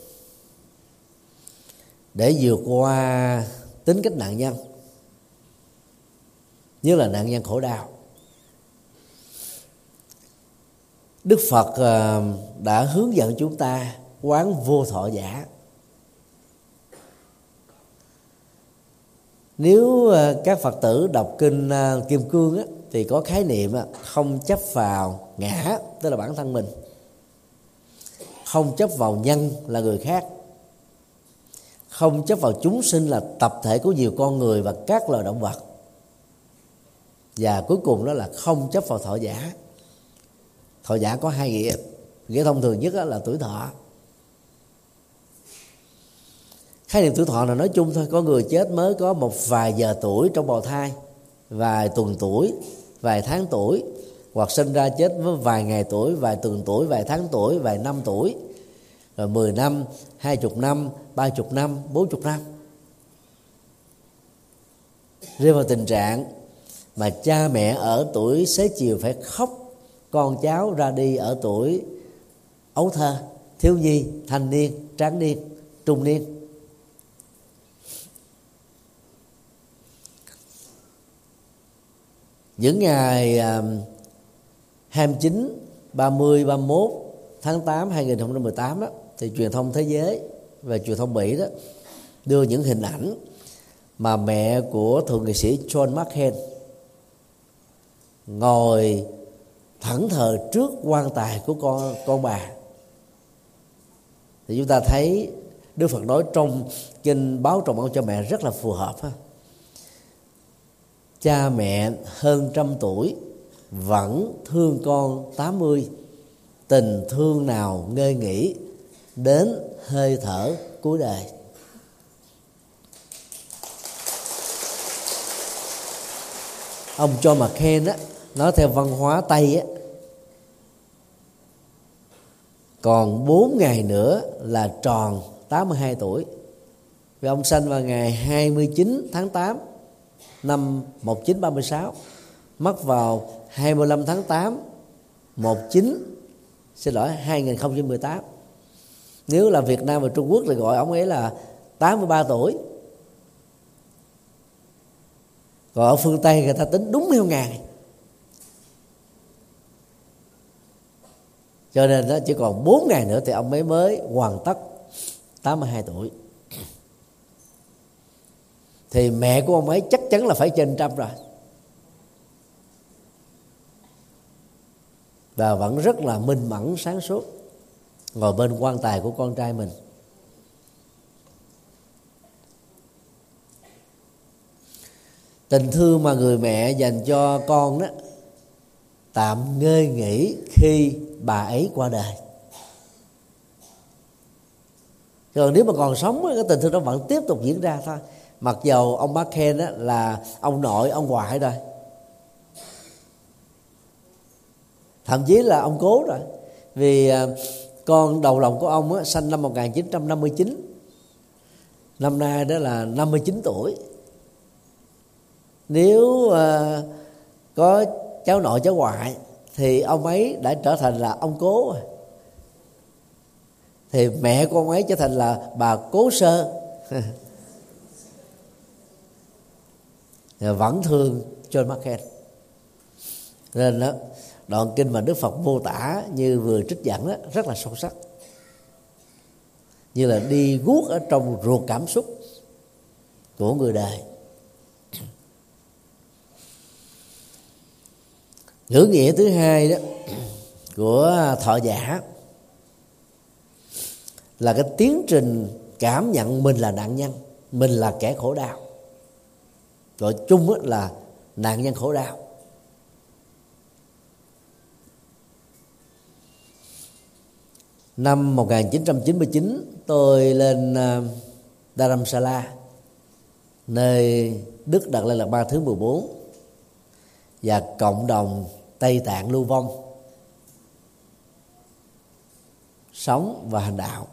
để vượt qua tính cách nạn nhân, như là nạn nhân khổ đau, Đức Phật đã hướng dẫn chúng ta quán vô thọ giả. Nếu các Phật tử đọc kinh Kim Cương á, thì có khái niệm không chấp vào ngã, tức là bản thân mình, không chấp vào nhân là người khác, không chấp vào chúng sinh là tập thể của nhiều con người và các loài động vật, và cuối cùng đó là không chấp vào thọ giả. Thọ giả có hai nghĩa. Nghĩa thông thường nhất là tuổi thọ. Khái niệm tuổi thọ là nói chung thôi. Có người chết mới có một vài giờ tuổi trong bào thai, vài tuần tuổi, vài tháng tuổi, hoặc sinh ra chết với vài ngày tuổi, vài tuần tuổi, vài tháng tuổi, vài năm tuổi, rồi 10 năm, 20 năm, 30 năm, 40 năm. Rơi vào tình trạng mà cha mẹ ở tuổi xế chiều phải khóc con cháu ra đi ở tuổi ấu thơ, thiếu nhi, thanh niên, tráng niên, trung niên. Những ngày 29, 30, 31 tháng 8 2018 đó, thì truyền thông thế giới và truyền thông Mỹ đó đưa những hình ảnh mà mẹ của thượng nghị sĩ John McCain ngồi thẫn thờ trước quan tài của con bà. Thì chúng ta thấy Đức Phật nói trong kinh Báo Trọng Ân cho mẹ rất là phù hợp ha. Cha mẹ hơn 100 tuổi vẫn thương con 80, tình thương nào ngơi nghỉ đến hơi thở cuối đời. Ông John McCain á, nói theo văn hóa Tây á, còn 4 ngày nữa là tròn 82 tuổi. Vì ông sinh vào ngày 29 tháng 8 năm 1936, mất vào 25 tháng 8 2018. Nếu là Việt Nam và Trung Quốc thì gọi ông ấy là 83 tuổi. Còn ở phương Tây người ta tính đúng theo ngày. Cho nên đó, chỉ còn 4 ngày nữa thì ông ấy mới hoàn tất 82 tuổi. Thì mẹ của ông ấy chắc chắn là phải trên 100 rồi, và vẫn rất là minh mẫn sáng suốt, ngồi bên quan tài của con trai mình. Tình thương mà người mẹ dành cho con đó tạm ngơi nghỉ khi bà ấy qua đời. Còn nếu mà còn sống, cái tình thương đó vẫn tiếp tục diễn ra thôi. Mặc dầu ông McCain là ông nội, ông ngoại rồi, thậm chí là ông cố rồi. Vì con đầu lòng của ông sinh năm 1959, năm nay đó là 59 tuổi. Nếu có cháu nội cháu ngoại thì ông ấy đã trở thành là ông cố rồi. Thì mẹ của ông ấy trở thành là bà cố sơ. Vẫn thương John McCain. Nên đó, đoạn kinh mà Đức Phật mô tả như vừa trích dẫn đó, rất là sâu sắc, như là đi guốc ở trong ruột cảm xúc của người đời. Ngữ nghĩa thứ hai đó của thọ giả là cái tiến trình cảm nhận mình là nạn nhân, mình là kẻ khổ đau, gọi chung là nạn nhân khổ đau. Năm 1999 tôi lên Dharamsala, nơi Đức Đạt Lai Lạt Ma thứ 14 và cộng đồng Tây Tạng lưu vong sống và hành đạo.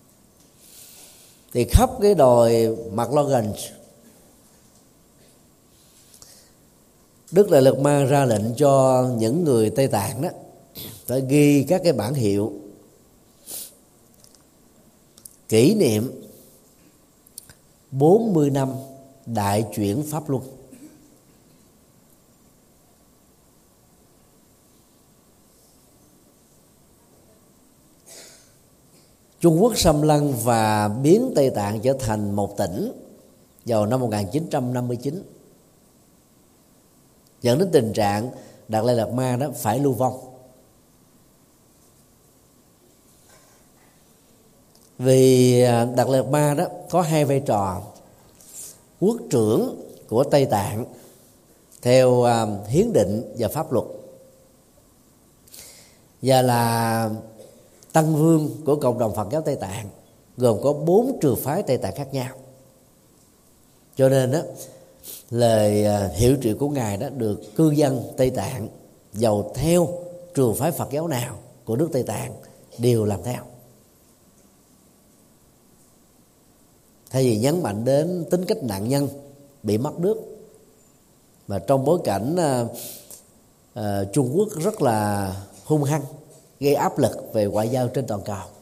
Thì khắp cái đồi McLaughlin, Đức Đại Lạt Ma ra lệnh cho những người Tây Tạng đó phải ghi các cái bản hiệu kỷ niệm 40 năm đại chuyển Pháp Luân. Trung Quốc xâm lăng và biến Tây Tạng trở thành một tỉnh vào năm 1959, dẫn đến tình trạng Đạt Lai Lạt Ma đó phải lưu vong. Vì Đạt Lai Lạt Ma đó có hai vai trò: quốc trưởng của Tây Tạng theo hiến định và pháp luật, và là tăng vương của cộng đồng Phật giáo Tây Tạng, gồm có 4 trường phái Tây Tạng khác nhau. Cho nên đó, lời hiệu triệu của ngài đó được cư dân Tây Tạng dầu theo trường phái Phật giáo nào của nước Tây Tạng đều làm theo, thay vì nhấn mạnh đến tính cách nạn nhân bị mất nước. Mà trong bối cảnh Trung Quốc rất là hung hăng, gây áp lực về ngoại giao trên toàn cầu,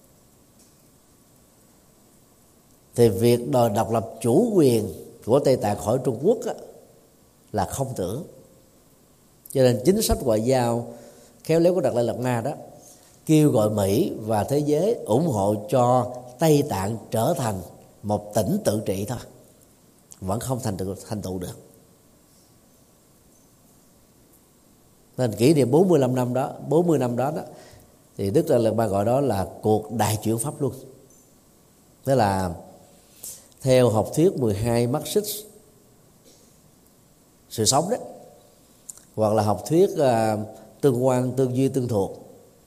thì việc đòi độc lập chủ quyền của Tây Tạng khỏi Trung Quốc là không tưởng. Cho nên chính sách ngoại giao khéo léo của Đạt Lai Lạt Ma đó kêu gọi Mỹ và thế giới ủng hộ cho Tây Tạng trở thành một tỉnh tự trị thôi, vẫn không thành tựu được. Nên kỷ niệm 40 năm đó thì Đức Đạt Lai Lạt Ma gọi đó là cuộc đại chuyển pháp luân. Tức là theo học thuyết 12 mắt xích sự sống đó, hoặc là học thuyết tương quan, tương duy, tương thuộc,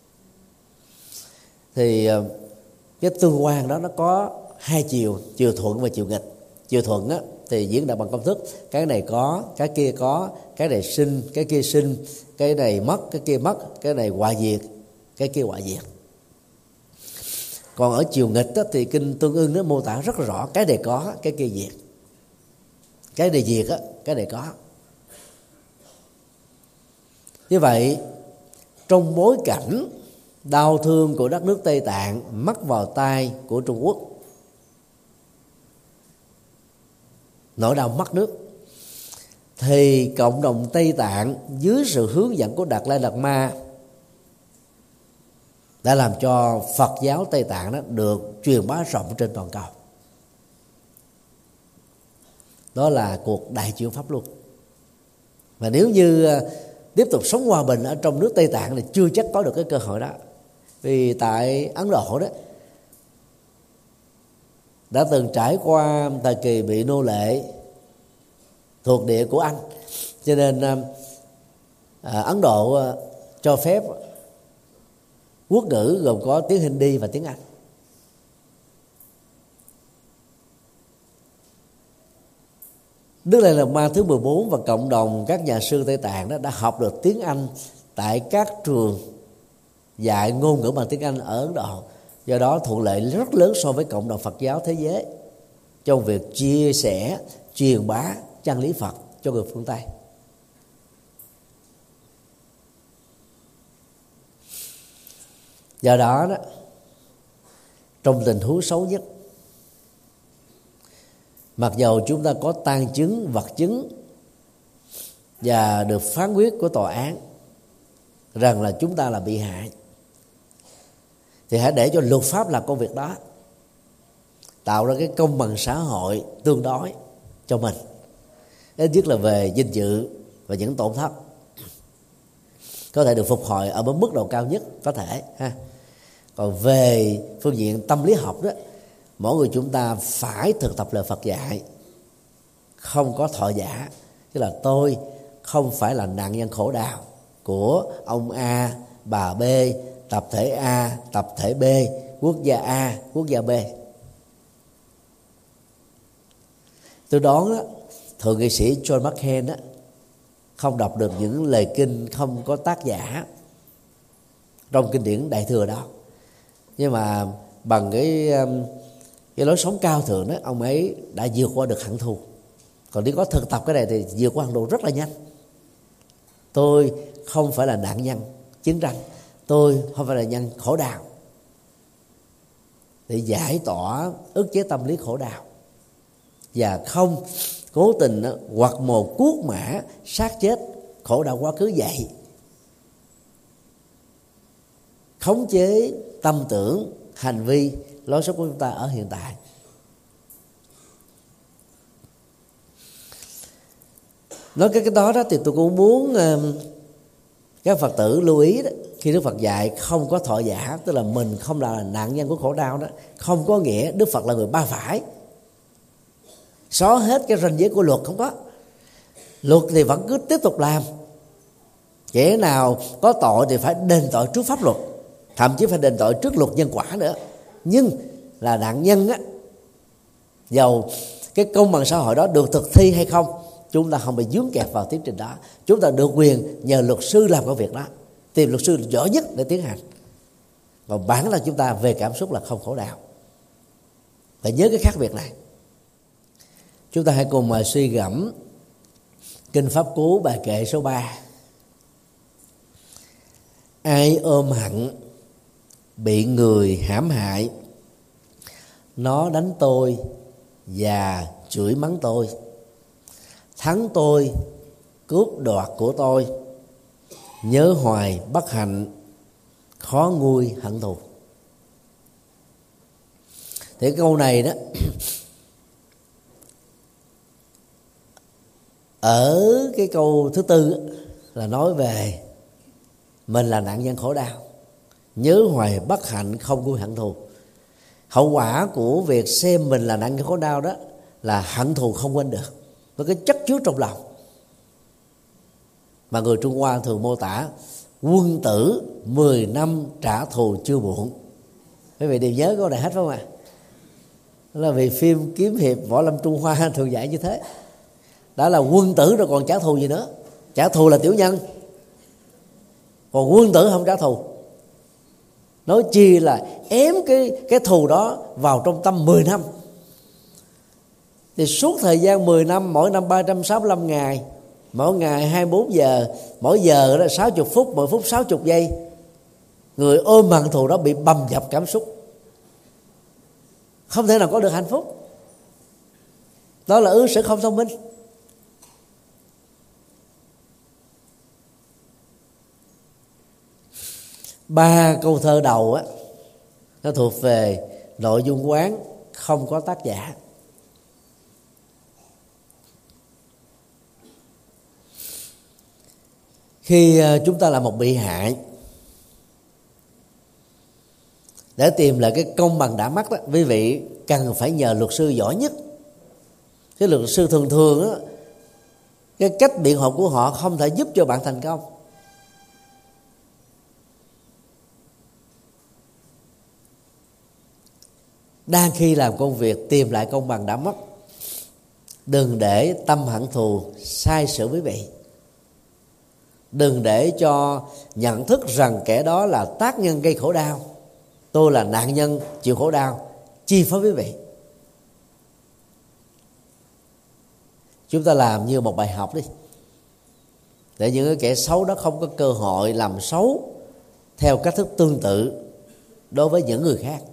thì cái tương quan đó nó có hai chiều: chiều thuận và chiều nghịch. Chiều thuận á, thì diễn đạt bằng công thức: cái này có, cái kia có, cái này sinh, cái kia sinh, cái này mất, cái kia mất, cái này hoại diệt, cái kia hoại diệt. Còn ở chiều nghịch đó, thì kinh Tương Ưng nó mô tả rất là rõ: cái này có, cái kia diệt, cái này diệt á, cái này có. Như vậy, trong bối cảnh đau thương của đất nước Tây Tạng mắc vào tay của Trung Quốc, nỗi đau mất nước, thì cộng đồng Tây Tạng dưới sự hướng dẫn của Đạt Lai Lạt Ma đã làm cho Phật giáo Tây Tạng đó được truyền bá rộng trên toàn cầu. Đó là cuộc đại chuyển pháp luân. Và nếu như tiếp tục sống hòa bình ở trong nước Tây Tạng thì chưa chắc có được cái cơ hội đó. Vì tại Ấn Độ đó đã từng trải qua thời kỳ bị nô lệ thuộc địa của Anh, cho nên Ấn Độ cho phép quốc ngữ gồm có tiếng Hindi và tiếng Anh. Đức Lai Lạt Ma thứ 14 và cộng đồng các nhà sư Tây Tạng đó đã học được tiếng Anh tại các trường dạy ngôn ngữ bằng tiếng Anh ở Ấn Độ. Do đó thuận lợi rất lớn so với cộng đồng Phật giáo thế giới trong việc chia sẻ, truyền bá chân lý Phật cho người phương Tây. Do đó, trong tình huống xấu nhất, mặc dầu chúng ta có tang chứng, vật chứng và được phán quyết của tòa án rằng là chúng ta là bị hại, thì hãy để cho luật pháp làm công việc đó, tạo ra cái công bằng xã hội tương đối cho mình, ít nhất là về danh dự và những tổn thất có thể được phục hồi ở mức độ cao nhất có thể ha. Còn về phương diện tâm lý học đó, mỗi người chúng ta phải thực tập lời Phật dạy, không có thọ giả, tức là tôi không phải là nạn nhân khổ đau của ông A, bà B, tập thể A, tập thể B, quốc gia A, quốc gia B. Tôi đoán thượng nghị sĩ John McCain không đọc được những lời kinh không có tác giả trong kinh điển Đại Thừa đâu, nhưng mà bằng cái lối sống cao thượng đó, ông ấy đã vượt qua được hận thù. Còn nếu có thực tập cái này thì vượt qua hận thù rất là nhanh. Tôi không phải là nạn nhân chiến tranh, tôi không phải là nhân khổ đau, để giải tỏa ức chế tâm lý khổ đau và không cố tình hoặc một cuốc mã sát chết khổ đau quá khứ vậy, khống chế tâm tưởng hành vi, lối sống của chúng ta ở hiện tại. Nói cái đó thì tôi cũng muốn các Phật tử lưu ý đó, khi Đức Phật dạy không có thọ giả, tức là mình không là nạn nhân của khổ đau đó, không có nghĩa Đức Phật là người ba phải, xóa hết cái ranh giới của luật. Không có. Luật thì vẫn cứ tiếp tục làm. Kẻ nào có tội thì phải đền tội trước pháp luật, thậm chí phải đền tội trước luật nhân quả nữa. Nhưng là nạn nhân á, dầu cái công bằng xã hội đó được thực thi hay không, chúng ta không bị dướng kẹt vào tiến trình đó. Chúng ta được quyền nhờ luật sư làm cái việc đó, tìm luật sư giỏi nhất để tiến hành. Và bản là chúng ta về cảm xúc là không khổ đau. Phải nhớ cái khác biệt này. Chúng ta hãy cùng mà suy gẫm Kinh Pháp Cú bài kệ số 3. Ai ôm hận bị người hãm hại, nó đánh tôi và chửi mắng tôi, thắng tôi cướp đoạt của tôi, nhớ hoài bất hạnh, khó nguôi hận thù. Thì cái câu này đó ở cái câu thứ tư là nói về mình là nạn nhân khổ đau, nhớ hoài bất hạnh, không nguôi hận thù. Hậu quả của việc xem mình là nạn nhân khổ đau đó là hận thù không quên được, với cái chất chứa trong lòng mà người Trung Hoa thường mô tả: quân tử 10 năm trả thù chưa muộn. Quý vị đều nhớ câu này hết phải không ạ? Đó là vì phim kiếm hiệp võ lâm Trung Hoa thường dạy như thế. Đã là quân tử rồi còn trả thù gì nữa? Trả thù là tiểu nhân, còn quân tử không trả thù. Nói chi là ém cái thù đó vào trong tâm 10 năm. Thì suốt thời gian 10 năm, mỗi năm 365 ngày, mỗi ngày 24 giờ, mỗi giờ là 60 phút, mỗi phút 60 giây, người ôm hận thù đó bị bầm dập cảm xúc, không thể nào có được hạnh phúc. Đó là ứng xử không thông minh. Ba câu thơ đầu á, nó thuộc về nội dung quán, không có tác giả. Khi chúng ta là một bị hại, để tìm lại cái công bằng đã mất đó, quý vị cần phải nhờ luật sư giỏi nhất. Cái luật sư thường thường đó, cái cách biện hộ của họ không thể giúp cho bạn thành công. Đang khi làm công việc tìm lại công bằng đã mất, đừng để tâm hận thù sai sử quý vị. Đừng để cho nhận thức rằng kẻ đó là tác nhân gây khổ đau, tôi là nạn nhân chịu khổ đau, chi phối quý vị. Chúng ta làm như một bài học đi, để những cái kẻ xấu đó không có cơ hội làm xấu theo cách thức tương tự đối với những người khác,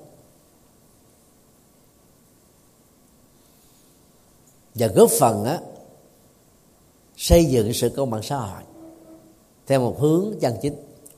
và góp phần xây dựng sự công bằng xã hội theo một hướng chân chính.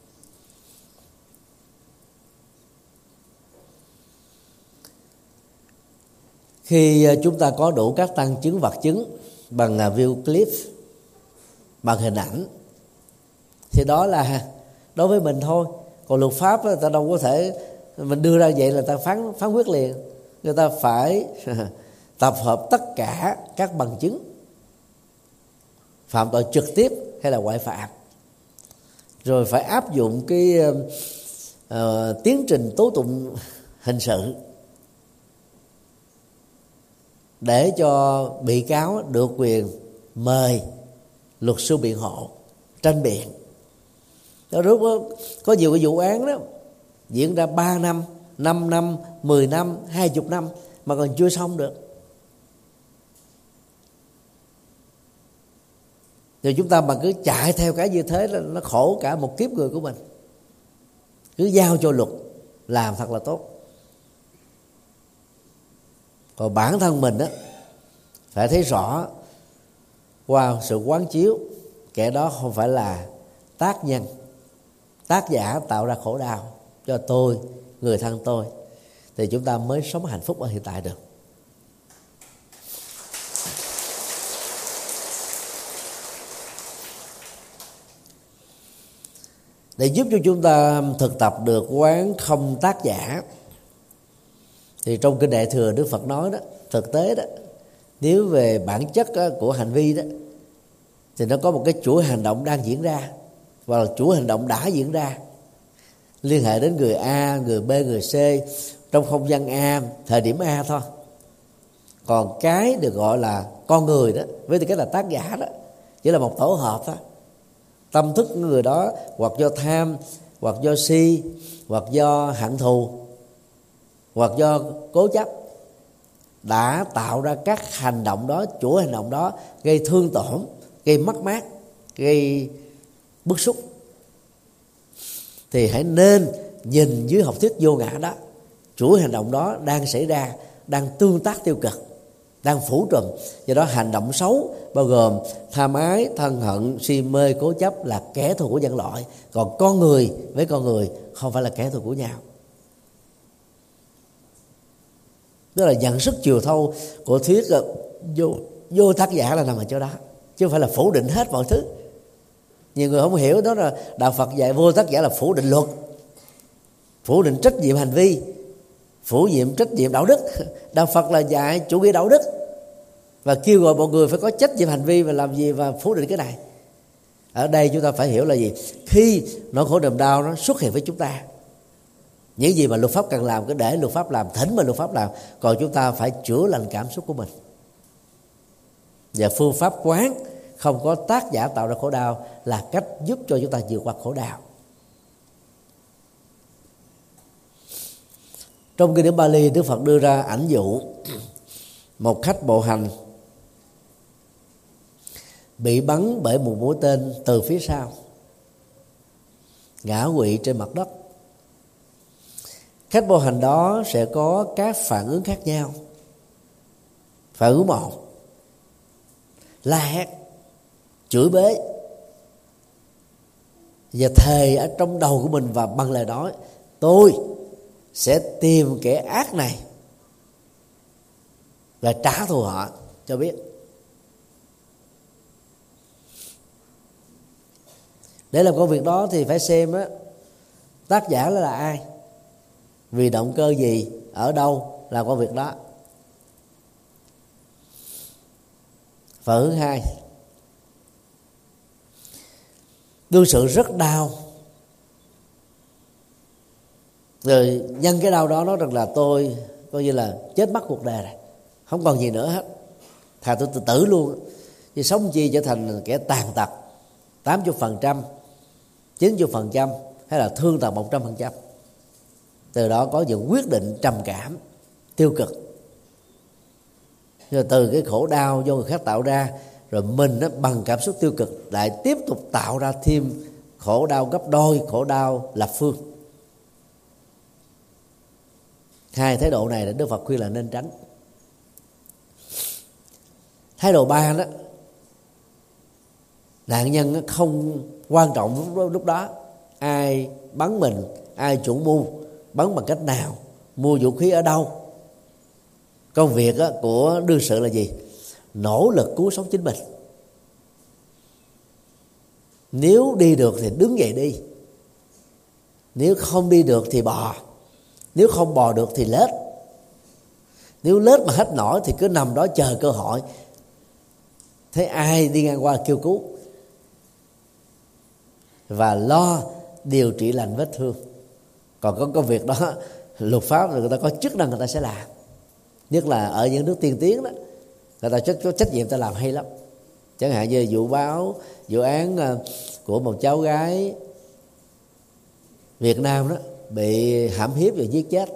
Khi chúng ta có đủ các tăng chứng vật chứng bằng video clip, bằng hình ảnh, thì đó là đối với mình thôi. Còn luật pháp người ta đâu có thể mình đưa ra vậy là ta phán quyết liền. Người ta phải tập hợp tất cả các bằng chứng phạm tội trực tiếp hay là ngoại phạm, rồi phải áp dụng cái tiến trình tố tụng hình sự để cho bị cáo được quyền mời luật sư biện hộ tranh biện. Lúc đó có nhiều cái vụ án đó diễn ra 3 năm, 5 năm, 10 năm, 20 năm mà còn chưa xong được. Rồi chúng ta mà cứ chạy theo cái như thế là nó khổ cả một kiếp người của mình. Cứ giao cho luật làm thật là tốt. Còn bản thân mình đó phải thấy rõ qua sự quán chiếu, kẻ đó không phải là tác nhân, tác giả tạo ra khổ đau cho tôi, người thân tôi, thì chúng ta mới sống hạnh phúc ở hiện tại được. Để giúp cho chúng ta thực tập được quán không tác giả, thì trong kinh Đại Thừa Đức Phật nói đó, thực tế đó, nếu về bản chất của hành vi đó, thì nó có một cái chuỗi hành động đang diễn ra, và là chuỗi hành động đã diễn ra, liên hệ đến người A, người B, người C trong không gian A, thời điểm A thôi. Còn cái được gọi là con người đó, với tư cách là tác giả đó, chỉ là một tổ hợp thôi. Tâm thức của người đó hoặc do tham, hoặc do si, hoặc do hận thù, hoặc do cố chấp, đã tạo ra các hành động đó, chuỗi hành động đó gây thương tổn, gây mất mát, gây bức xúc. Thì hãy nên nhìn dưới học thuyết vô ngã đó, chuỗi hành động đó đang xảy ra, đang tương tác tiêu cực, đang phủ trùm. Do đó hành động xấu bao gồm tham ái, thân hận, si mê, cố chấp là kẻ thù của nhân loại. Còn con người với con người không phải là kẻ thù của nhau. Đó là nhận thức chiều sâu của thuyết vô tác giả là nằm ở chỗ đó, chứ không phải là phủ định hết mọi thứ. Nhiều người không hiểu đó là đạo Phật dạy vô tác giả là phủ định luật, phủ định trách nhiệm hành vi, phủ nhiệm trách nhiệm đạo đức. Đạo Phật là dạy chủ nghĩa đạo đức và kêu gọi mọi người phải có trách nhiệm hành vi và làm gì và phủ định cái này. Ở đây chúng ta phải hiểu là gì? Khi nỗi khổ niềm đau nó xuất hiện với chúng ta, những gì mà luật pháp cần làm cứ để luật pháp làm, thỉnh mà luật pháp làm. Còn chúng ta phải chữa lành cảm xúc của mình. Và phương pháp quán không có tác giả tạo ra khổ đau là cách giúp cho chúng ta vượt qua khổ đau. Trong kinh điển Bali, Đức Phật đưa ra ảnh dụ một khách bộ hành bị bắn bởi một mũi tên từ phía sau, ngã quỵ trên mặt đất. Khách bộ hành đó sẽ có các phản ứng khác nhau. Phản ứng một, la hét, chửi bới và thề ở trong đầu của mình và bằng lời nói: tôi sẽ tìm kẻ ác này và trả thù họ cho biết. Để làm công việc đó thì phải xem á, tác giả là ai, vì động cơ gì, ở đâu làm công việc đó. Phản ứng hai, đương sự rất đau, rồi nhân cái đau đó nói rằng là tôi coi như là chết mất cuộc đời này, không còn gì nữa hết, thà tôi tự tử luôn, chứ sống chi trở thành kẻ tàn tật 80%, 90%, hay là thương tật 100%. Từ đó có những quyết định trầm cảm, tiêu cực. Rồi từ cái khổ đau do người khác tạo ra, rồi mình nó bằng cảm xúc tiêu cực lại tiếp tục tạo ra thêm khổ đau gấp đôi, khổ đau lập phương. Hai thái độ này là Đức Phật khuyên là nên tránh. Thái độ ba đó, nạn nhân không quan trọng lúc đó ai bắn mình, ai chủ mưu, bắn bằng cách nào, mua vũ khí ở đâu. Công việc của đương sự là gì? Nỗ lực cứu sống chính mình. Nếu đi được thì đứng dậy đi, nếu không đi được thì bò, nếu không bò được thì lết, nếu lết mà hết nổi thì cứ nằm đó chờ cơ hội, thấy ai đi ngang qua kêu cứu, và lo điều trị lành vết thương. Còn có công việc đó luật pháp rồi người ta có chức năng người ta sẽ làm, nhất là ở những nước tiên tiến đó, người ta có trách nhiệm ta làm hay lắm. Chẳng hạn như vụ án của một cháu gái Việt Nam đó bị hãm hiếp và giết chết,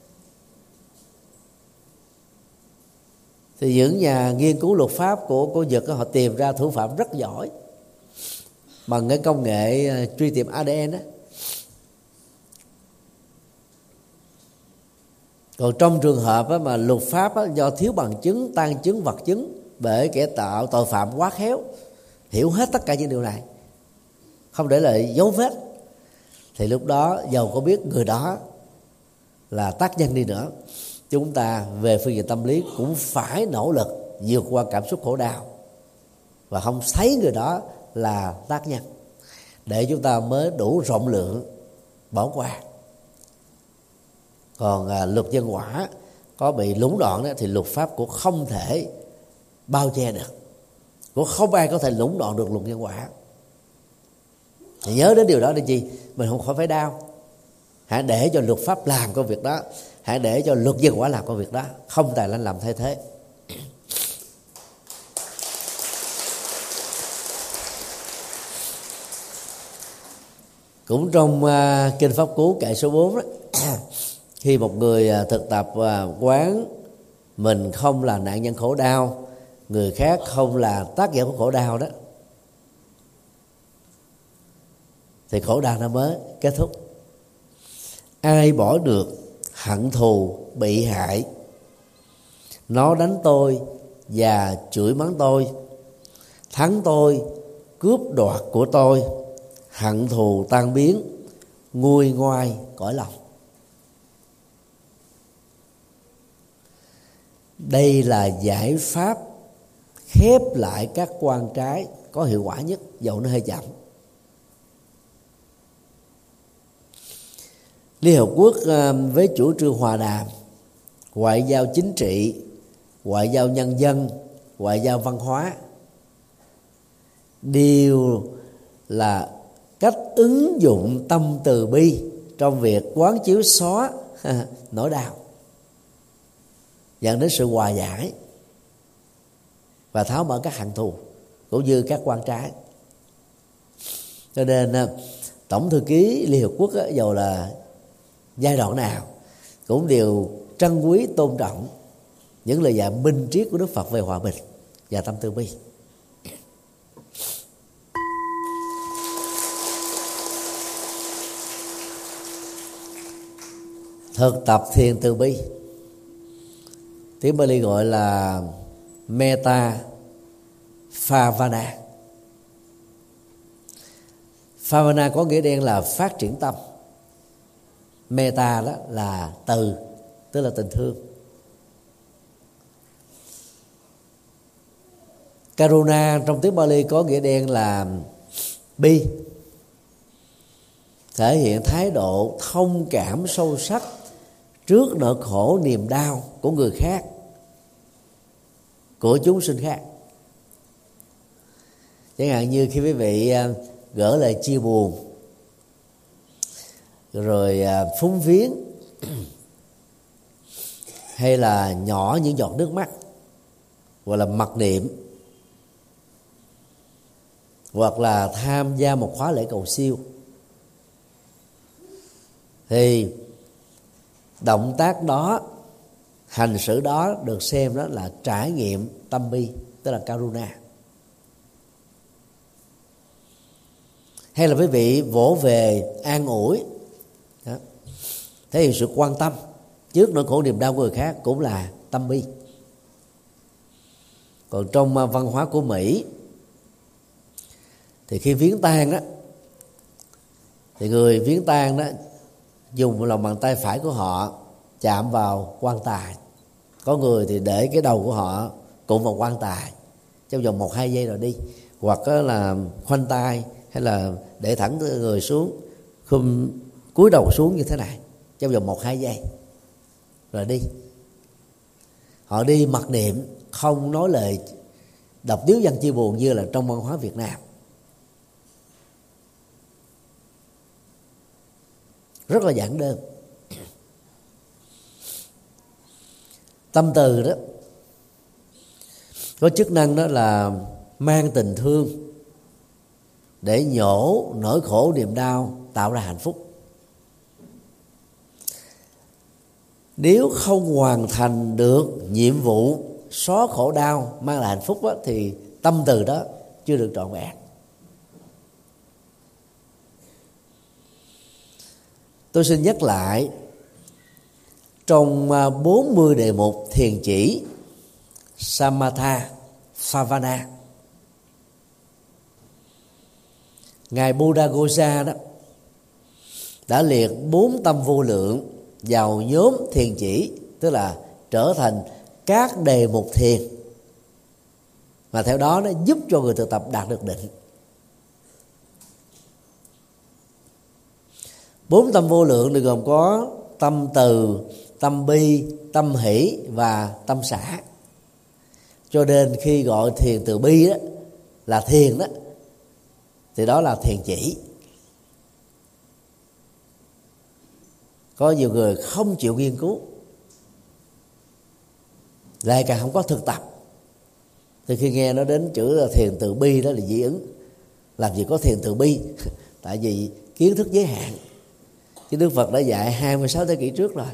thì những nhà nghiên cứu luật pháp của Nhật họ tìm ra thủ phạm rất giỏi bằng cái công nghệ truy tìm ADN đó. Còn trong trường hợp mà luật pháp do thiếu bằng chứng, tan chứng, vật chứng, bởi kẻ tạo tội phạm quá khéo, hiểu hết tất cả những điều này, không để lại dấu vết, thì lúc đó dầu có biết người đó là tác nhân đi nữa, chúng ta về phương diện tâm lý cũng phải nỗ lực vượt qua cảm xúc khổ đau và không thấy người đó là tác nhân, để chúng ta mới đủ rộng lượng bỏ qua. Còn luật nhân quả có bị lũng đoạn đó, thì luật pháp cũng không thể bao che được, cũng không ai có thể lũng đoạn được luật nhân quả. Thì nhớ đến điều đó để chi mình không phải đau. Hãy để cho luật pháp làm công việc đó, hãy để cho luật nhân quả làm công việc đó, không tài năng làm thay thế. Cũng trong kinh Pháp Cú kệ số 4 đó, khi một người thực tập quán mình không là nạn nhân khổ đau, người khác không là tác giả của khổ đau đó, thì khổ đau nó mới kết thúc. Ai bỏ được hận thù bị hại, nó đánh tôi và chửi mắng tôi, thắng tôi, cướp đoạt của tôi, hận thù tan biến, nguôi ngoai cõi lòng. Đây là giải pháp khép lại các quan trái có hiệu quả nhất, dẫu nó hơi chậm. Liên Hợp Quốc với chủ trương hòa đàm, ngoại giao chính trị, ngoại giao nhân dân, ngoại giao văn hóa đều là cách ứng dụng tâm từ bi trong việc quán chiếu xóa nỗi đau, dẫn đến sự hòa giải và tháo mở các hận thù cũng như các quan trái. Cho nên Tổng thư ký Liên Hợp Quốc dầu là giai đoạn nào cũng đều trân quý tôn trọng những lời dạy minh triết của Đức Phật về hòa bình và tâm từ bi. Thực tập thiền từ bi, tiếng Bali gọi là Metta Bhavana. Bhavana có nghĩa đen là phát triển tâm. Metta đó là từ, tức là tình thương. Karuna trong tiếng Bali có nghĩa đen là bi, thể hiện thái độ thông cảm sâu sắc trước nỗi khổ niềm đau của người khác, của chúng sinh khác. Chẳng hạn như khi quý vị gửi lời chia buồn, rồi phúng viếng, hay là nhỏ những giọt nước mắt, hoặc là mặc niệm, hoặc là tham gia một khóa lễ cầu siêu, thì động tác đó, hành xử đó được xem đó là trải nghiệm tâm bi, tức là Karuna. Hay là quý vị vỗ về an ủi đó, thể hiện sự quan tâm trước nỗi khổ niềm đau của người khác, cũng là tâm bi. Còn trong văn hóa của Mỹ thì khi viếng tang đó, thì người viếng tang đó dùng lòng bàn tay phải của họ chạm vào quan tài. Có người thì để cái đầu của họ cụm vào quan tài trong vòng 1-2 giây rồi đi, hoặc là khoanh tay, hay là để thẳng người xuống, khum cúi đầu xuống như thế này trong vòng 1-2 giây rồi đi. Họ đi mặc niệm, không nói lời đọc tiếu văn chia buồn như là trong văn hóa Việt Nam. Rất là giản đơn. Tâm từ đó có chức năng đó là mang tình thương để nhổ nỗi khổ niềm đau, tạo ra hạnh phúc. Nếu không hoàn thành được nhiệm vụ xóa khổ đau, mang lại hạnh phúc đó, thì tâm từ đó chưa được trọn vẹn. Tôi xin nhắc lại, trong 40 đề mục thiền chỉ Samatha Bhavana, Ngài Buddha Gosa đó đã liệt 4 tâm vô lượng vào nhóm thiền chỉ, tức là trở thành các đề mục thiền, mà theo đó nó giúp cho người thực tập đạt được định. 4 tâm vô lượng thì gồm có tâm từ, tâm bi, tâm hỷ và tâm xả. Cho nên khi gọi thiền từ bi đó là thiền đó, thì đó là thiền chỉ. Có nhiều người không chịu nghiên cứu, lại càng không có thực tập, thì khi nghe nó đến chữ là thiền từ bi đó là dị ứng. Làm gì có thiền từ bi? Tại vì kiến thức giới hạn, chứ Đức Phật đã dạy 26 thế kỷ trước rồi.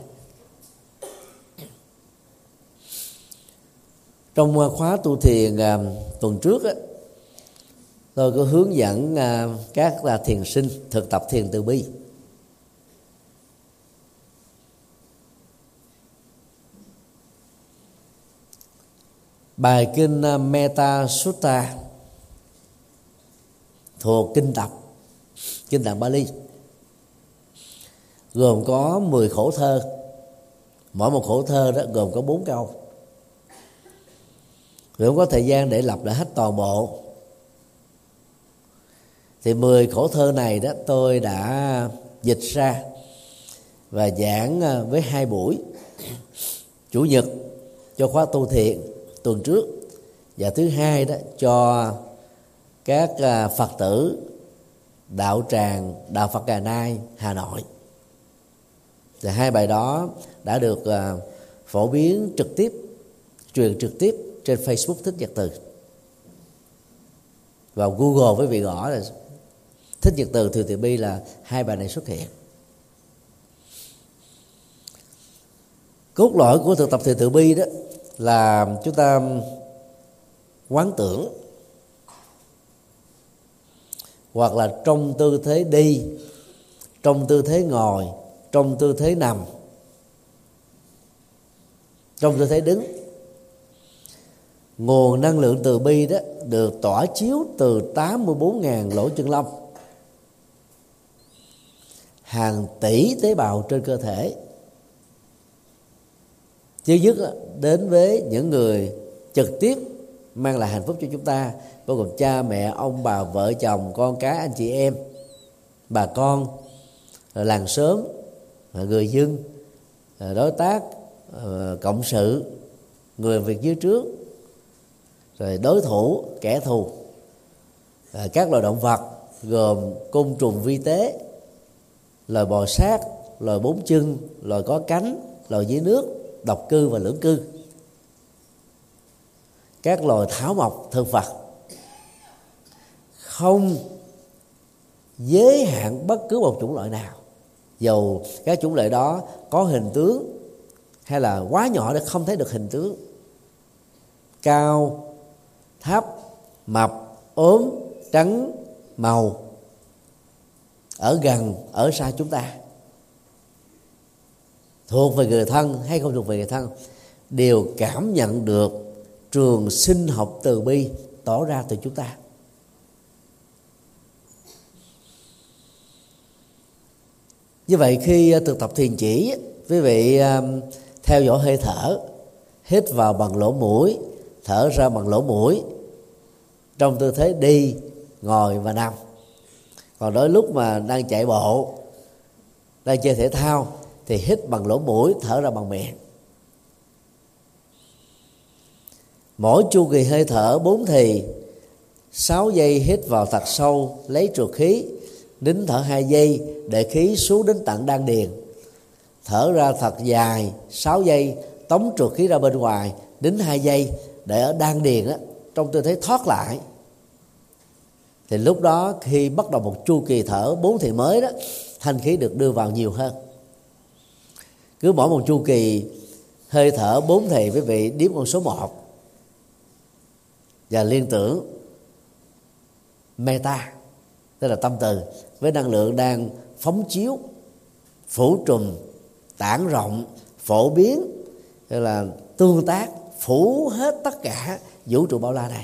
Trong khóa tu thiền tuần trước á, tôi có hướng dẫn các thiền sinh thực tập thiền từ bi. Bài kinh Metta Sutta thuộc kinh tạng Bali, gồm có 10 khổ thơ. Mỗi một khổ thơ đó gồm có 4 câu. Vì không có thời gian để lặp lại hết toàn bộ, thì 10 khổ thơ này đó tôi đã dịch ra và giảng với 2 buổi. Chủ nhật cho khóa tu thiền tuần trước, và thứ hai đó cho các Phật tử đạo tràng Đạo Phật Ngày Nay Hà Nội. Thì 2 bài đó đã được phổ biến trực tiếp, truyền trực tiếp trên Facebook Thích Nhật Từ. Vào Google với vị gõ là Thích Nhật Từ Thiền Từ Bi là 2 bài này xuất hiện. Cốt lõi của thực tập Thiền Từ Bi đó là chúng ta quán tưởng, hoặc là trong tư thế đi, trong tư thế ngồi, trong tư thế nằm, trong tư thế đứng. Nguồn năng lượng từ bi đó được tỏa chiếu từ 84.000 lỗ chân lông, hàng tỷ tế bào trên cơ thể, chứ dứt đến với những người trực tiếp mang lại hạnh phúc cho chúng ta, bao gồm cha mẹ, ông bà, vợ chồng, con cái, anh chị em, bà con, làng xóm, người dân, đối tác, cộng sự, người việc dưới trước, rồi đối thủ, kẻ thù, các loài động vật gồm côn trùng vi tế, loài bò sát, loài 4 chân, loài có cánh, loài dưới nước, độc cư và lưỡng cư, các loài thảo mộc, thực vật. Không giới hạn bất cứ một chủng loại nào, dầu các chủng loại đó có hình tướng hay là quá nhỏ để không thấy được hình tướng, cao, thấp, mập, ốm, trắng, màu, ở gần, ở xa chúng ta, thuộc về người thân hay không thuộc về người thân, đều cảm nhận được trường sinh học từ bi tỏ ra từ chúng ta. Như vậy khi thực tập thiền chỉ, quý vị theo dõi hơi thở, hít vào bằng lỗ mũi, thở ra bằng lỗ mũi, trong tư thế đi, ngồi và nằm. Còn đôi lúc mà đang chạy bộ, đang chơi thể thao thì hít bằng lỗ mũi, thở ra bằng miệng. Mỗi chu kỳ hơi thở 4 thì, 6 giây hít vào thật sâu lấy trượt khí, nín thở 2 giây để khí xuống đến tận đan điền, thở ra thật dài 6 giây tống trượt khí ra bên ngoài, nín 2 giây để ở đan điền á, trong tư thế thoát lại. Thì lúc đó khi bắt đầu một chu kỳ thở 4 thì mới đó, thanh khí được đưa vào nhiều hơn. Cứ mỗi một chu kỳ hơi thở 4 thì, quý vị đếm con số 1 và liên tưởng meta, tức là tâm từ với năng lượng đang phóng chiếu, phủ trùm, tản rộng, phổ biến, tức là tương tác, phủ hết tất cả vũ trụ bao la này.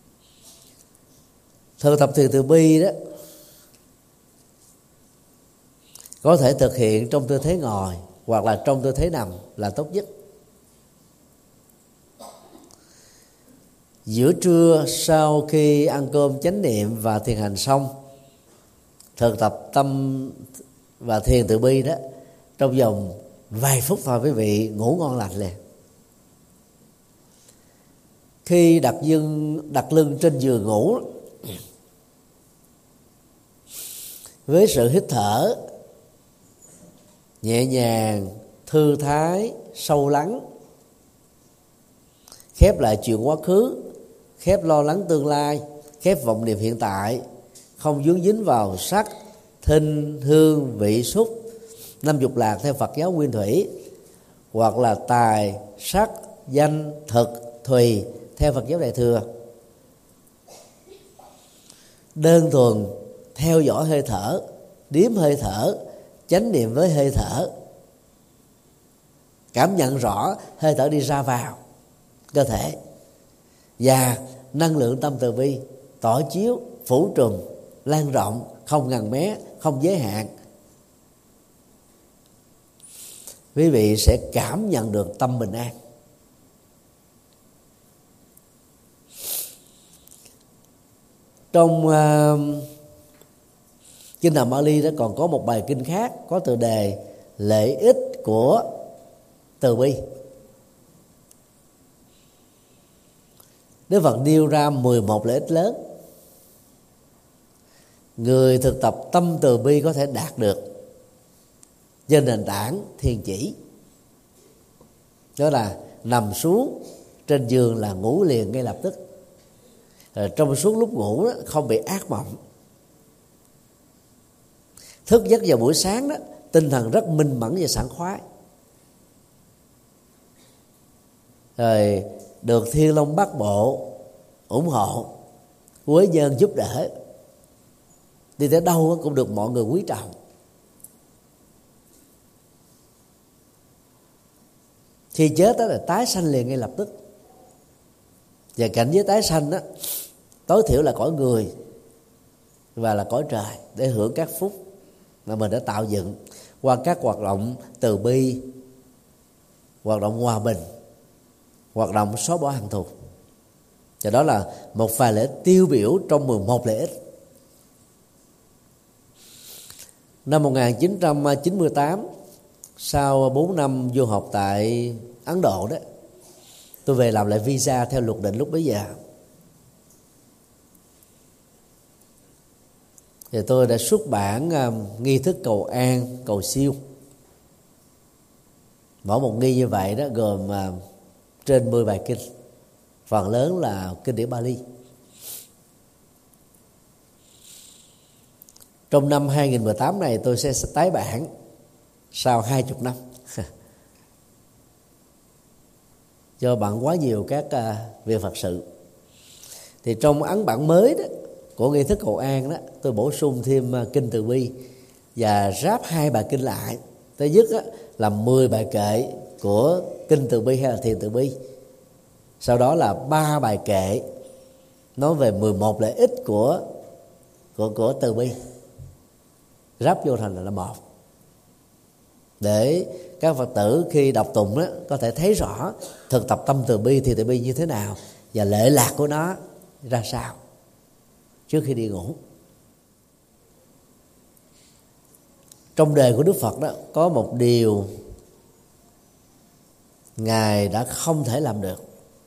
Thực tập thiền từ bi đó Có thể thực hiện trong tư thế ngồi hoặc là trong tư thế nằm là tốt nhất. Giữa trưa sau khi ăn cơm chánh niệm và thiền hành xong, thực tập tâm và thiền từ bi đó trong vòng vài phút thôi, quý vị ngủ ngon lành liền. Khi đặt lưng trên giường ngủ, với sự hít thở nhẹ nhàng, thư thái, sâu lắng, khép lại chuyện quá khứ, khép lo lắng tương lai, khép vọng niệm hiện tại, không vướng dính vào sắc, thinh, hương, vị, xúc, 50 lạc theo Phật giáo Nguyên Thủy, hoặc là tài, sắc, danh, thực, thùy theo Phật giáo Đại Thừa. Đơn thuần theo dõi hơi thở, điếm hơi thở, chánh niệm với hơi thở, cảm nhận rõ hơi thở đi ra vào cơ thể, và năng lượng tâm từ bi tỏ chiếu, phủ trùm, lan rộng, không ngần mé, không giới hạn. Quý vị sẽ cảm nhận được tâm bình an. Trong Kinh Đàm Bali đó còn có một bài kinh khác có tựa đề lợi ích của từ bi. Đức Phật nêu ra 11 lợi ích lớn người thực tập tâm từ bi có thể đạt được trên nền tảng thiền chỉ. Đó là nằm xuống trên giường là ngủ liền ngay lập tức. Trong suốt lúc ngủ đó, không bị ác mộng. Thức giấc vào buổi sáng đó, tinh thần rất minh mẫn và sảng khoái. Rồi được Thiên Long Bát Bộ ủng hộ, quế nhân giúp đỡ, đi tới đâu cũng được mọi người quý trọng. Khi chết đó là tái sanh liền ngay lập tức. Và cảnh giới tái sanh đó tối thiểu là cõi người và là cõi trời, để hưởng các phúc mà mình đã tạo dựng qua các hoạt động từ bi, hoạt động hòa bình, hoạt động xóa bỏ hận thù. Và đó là một vài lợi ích tiêu biểu trong 11 lợi ích. Năm 1998, sau 4 năm du học tại Ấn Độ đó, tôi về làm lại visa theo luật định lúc bấy giờ. Thì tôi đã xuất bản nghi thức cầu an, cầu siêu. Mỗi một nghi như vậy đó gồm trên 10 bài kinh, phần lớn là kinh điển Bali. Trong năm 2018 này tôi sẽ tái bản sau 20 năm. Do bận quá nhiều các việc Phật sự. Thì trong ấn bản mới đó của nghi thức cầu an đó, tôi bổ sung thêm kinh từ bi và ráp 2 bài kinh lại. Thứ nhất là 10 bài kệ của kinh từ bi hay là thiền từ bi. Sau đó là 3 bài kệ nói về 11 lợi ích của từ bi, ráp vô thành là 1, để các Phật tử khi đọc tụng đó có thể thấy rõ thực tập tâm từ bi, thiền từ bi như thế nào và lệ lạc của nó ra sao trước khi đi ngủ. Trong đời của Đức Phật đó có một điều Ngài đã không thể làm được,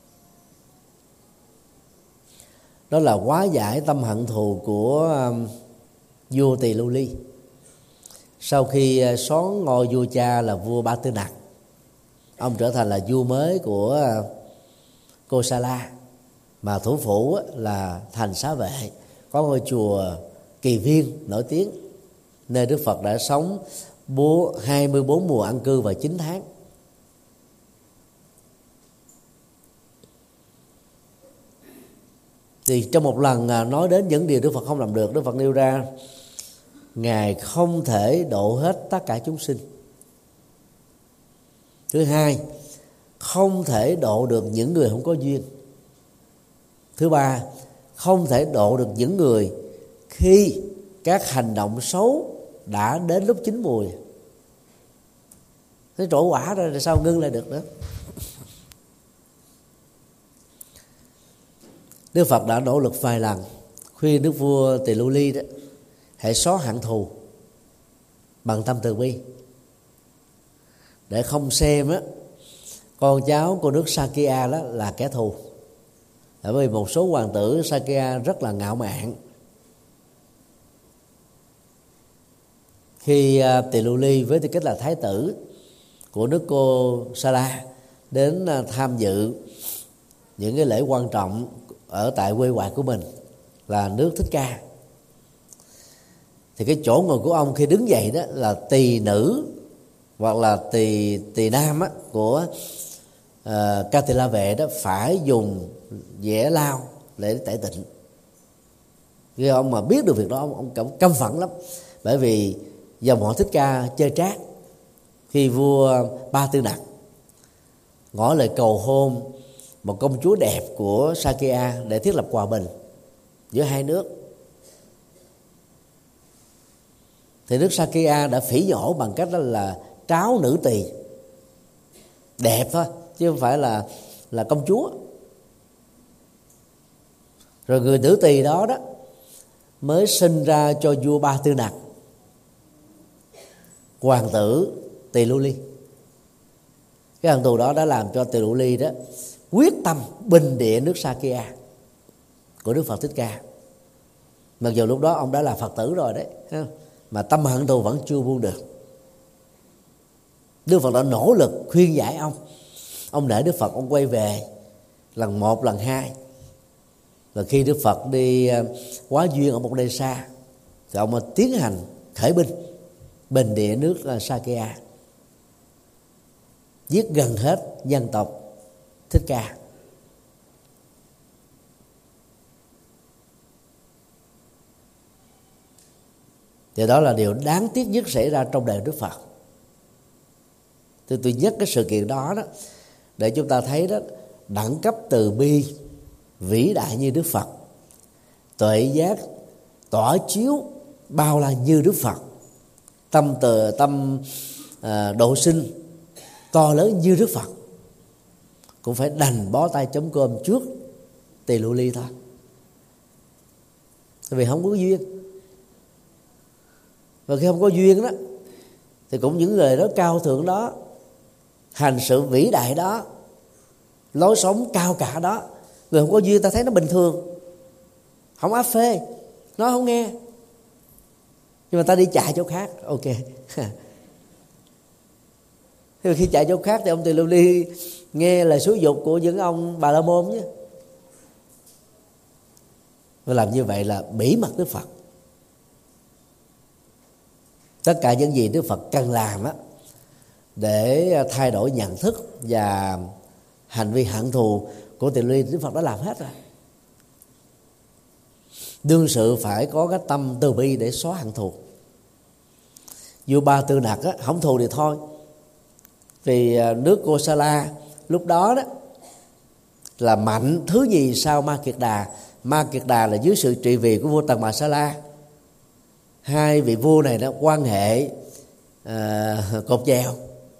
đó là hóa giải tâm hận thù của vua Tỳ Lưu Ly. Sau khi soán ngôi vua cha là vua Ba Tư Nặc, ông trở thành là vua mới của Kosala, mà thủ phủ là thành Xá Vệ, có ngôi chùa Kỳ Viên nổi tiếng, nơi Đức Phật đã sống 24 mùa an cư và 9 tháng. Thì trong một lần nói đến những điều Đức Phật không làm được, Đức Phật nêu ra Ngài không thể độ hết tất cả chúng sinh. Thứ hai, không thể độ được những người không có duyên. Thứ ba, không thể độ được những người khi các hành động xấu đã đến lúc chín mùi. Cái trổ quả rồi sao ngưng lại được nữa. Đức Phật đã nỗ lực vài lần khuyên đức vua Tỳ Lưu Ly đó hãy xóa hận thù bằng tâm từ bi, để không xem á con cháu của nước Sakya đó là kẻ thù. Bởi vì một số hoàng tử Sakya rất là ngạo mạn. Khi Tỳ Lưu Ly với tư cách là thái tử của nước Kosala đến tham dự những cái lễ quan trọng ở tại quê ngoại của mình là nước Thích Ca, thì cái chỗ ngồi của ông khi đứng dậy đó là tỳ nữ hoặc là tỳ nam á, của Ca Tỳ La Vệ đó phải dùng dẻ lau để tẩy tịnh. Khi ông mà biết được việc đó, ông cảm căm phẫn lắm, bởi vì dòng họ Thích Ca chơi trác. Khi vua Ba Tư Nặc ngỏ lời cầu hôn một công chúa đẹp của Sakya để thiết lập hòa bình giữa hai nước, thì nước Sakya đã phỉ nhổ bằng cách đó là tráo nữ tỳ đẹp thôi, chứ không phải là công chúa. Rồi người nữ tỳ đó đó mới sinh ra cho vua Ba Tư Nặc hoàng tử Tỳ Lưu Ly. Cái hận thù đó đã làm cho Tỳ Lưu Ly đó quyết tâm bình địa nước Sakya của Đức Phật Thích Ca. Mặc dù lúc đó ông đã là Phật tử rồi đấy, mà tâm hận thù vẫn chưa buông được. Đức Phật đã nỗ lực khuyên giải ông để Đức Phật ông quay về lần một lần hai. Và khi Đức Phật đi hóa duyên ở một nơi xa, thì ông tiến hành khởi binh bình địa nước Sakya, giết gần hết dân tộc Thích Ca. Thì đó là điều đáng tiếc nhất xảy ra trong đời Đức Phật. Thì tôi nhắc cái sự kiện đó để chúng ta thấy đó, đẳng cấp từ bi vĩ đại như Đức Phật, tuệ giác tỏa chiếu bao la như Đức Phật, tâm độ sinh to lớn như Đức Phật, cũng phải đành bó tay chấm cơm trước Tỳ Lưu Ly thôi, vì không có duyên. Và khi không có duyên đó, thì cũng những người đó cao thượng đó, hành sự vĩ đại đó, lối sống cao cả đó, người không có duyên ta thấy nó bình thường, không áp phê, nói không nghe, nhưng mà ta đi chạy chỗ khác, ok. Thì khi chạy chỗ khác thì ông Tỳ Lưu Ly nghe lời xúi dục của những ông Bà La Môn chứ. Và làm như vậy là bỉ mặt Đức Phật. Tất cả những gì Đức Phật cần làm để thay đổi nhận thức và hành vi hận thù của Tỳ Lưu Ly, Đức Phật đã làm hết rồi. Đương sự phải có cái tâm từ bi để xóa hận thù. Vua Ba Tư Nặc không thù thì thôi, vì nước Kosala lúc đó là mạnh thứ nhì sau Ma Kiệt Đà. Ma Kiệt Đà là dưới sự trị vì của vua Tần Bà Sa La. Hai vị vua này đã quan hệ cột chèo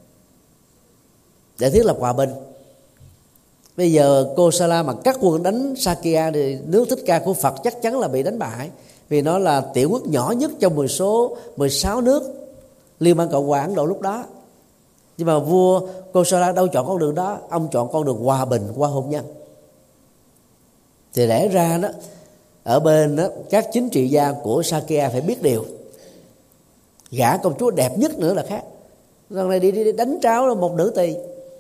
để thiết lập hòa bình. Bây giờ Kosala mà cắt quân đánh Sakya thì nước Thích Ca của Phật chắc chắn là bị đánh bại, vì nó là tiểu quốc nhỏ nhất trong 16 nước Liên bang Cộng hòa Ấn Độ lúc đó. Nhưng mà vua Kosala đâu chọn con đường đó, ông chọn con đường hòa bình qua hôn nhân. Thì lẽ ra đó, ở bên đó, các chính trị gia của Sakya phải biết điều, gả công chúa đẹp nhất nữa là khác. Lần này đi đánh tráo là một nữ tỳ.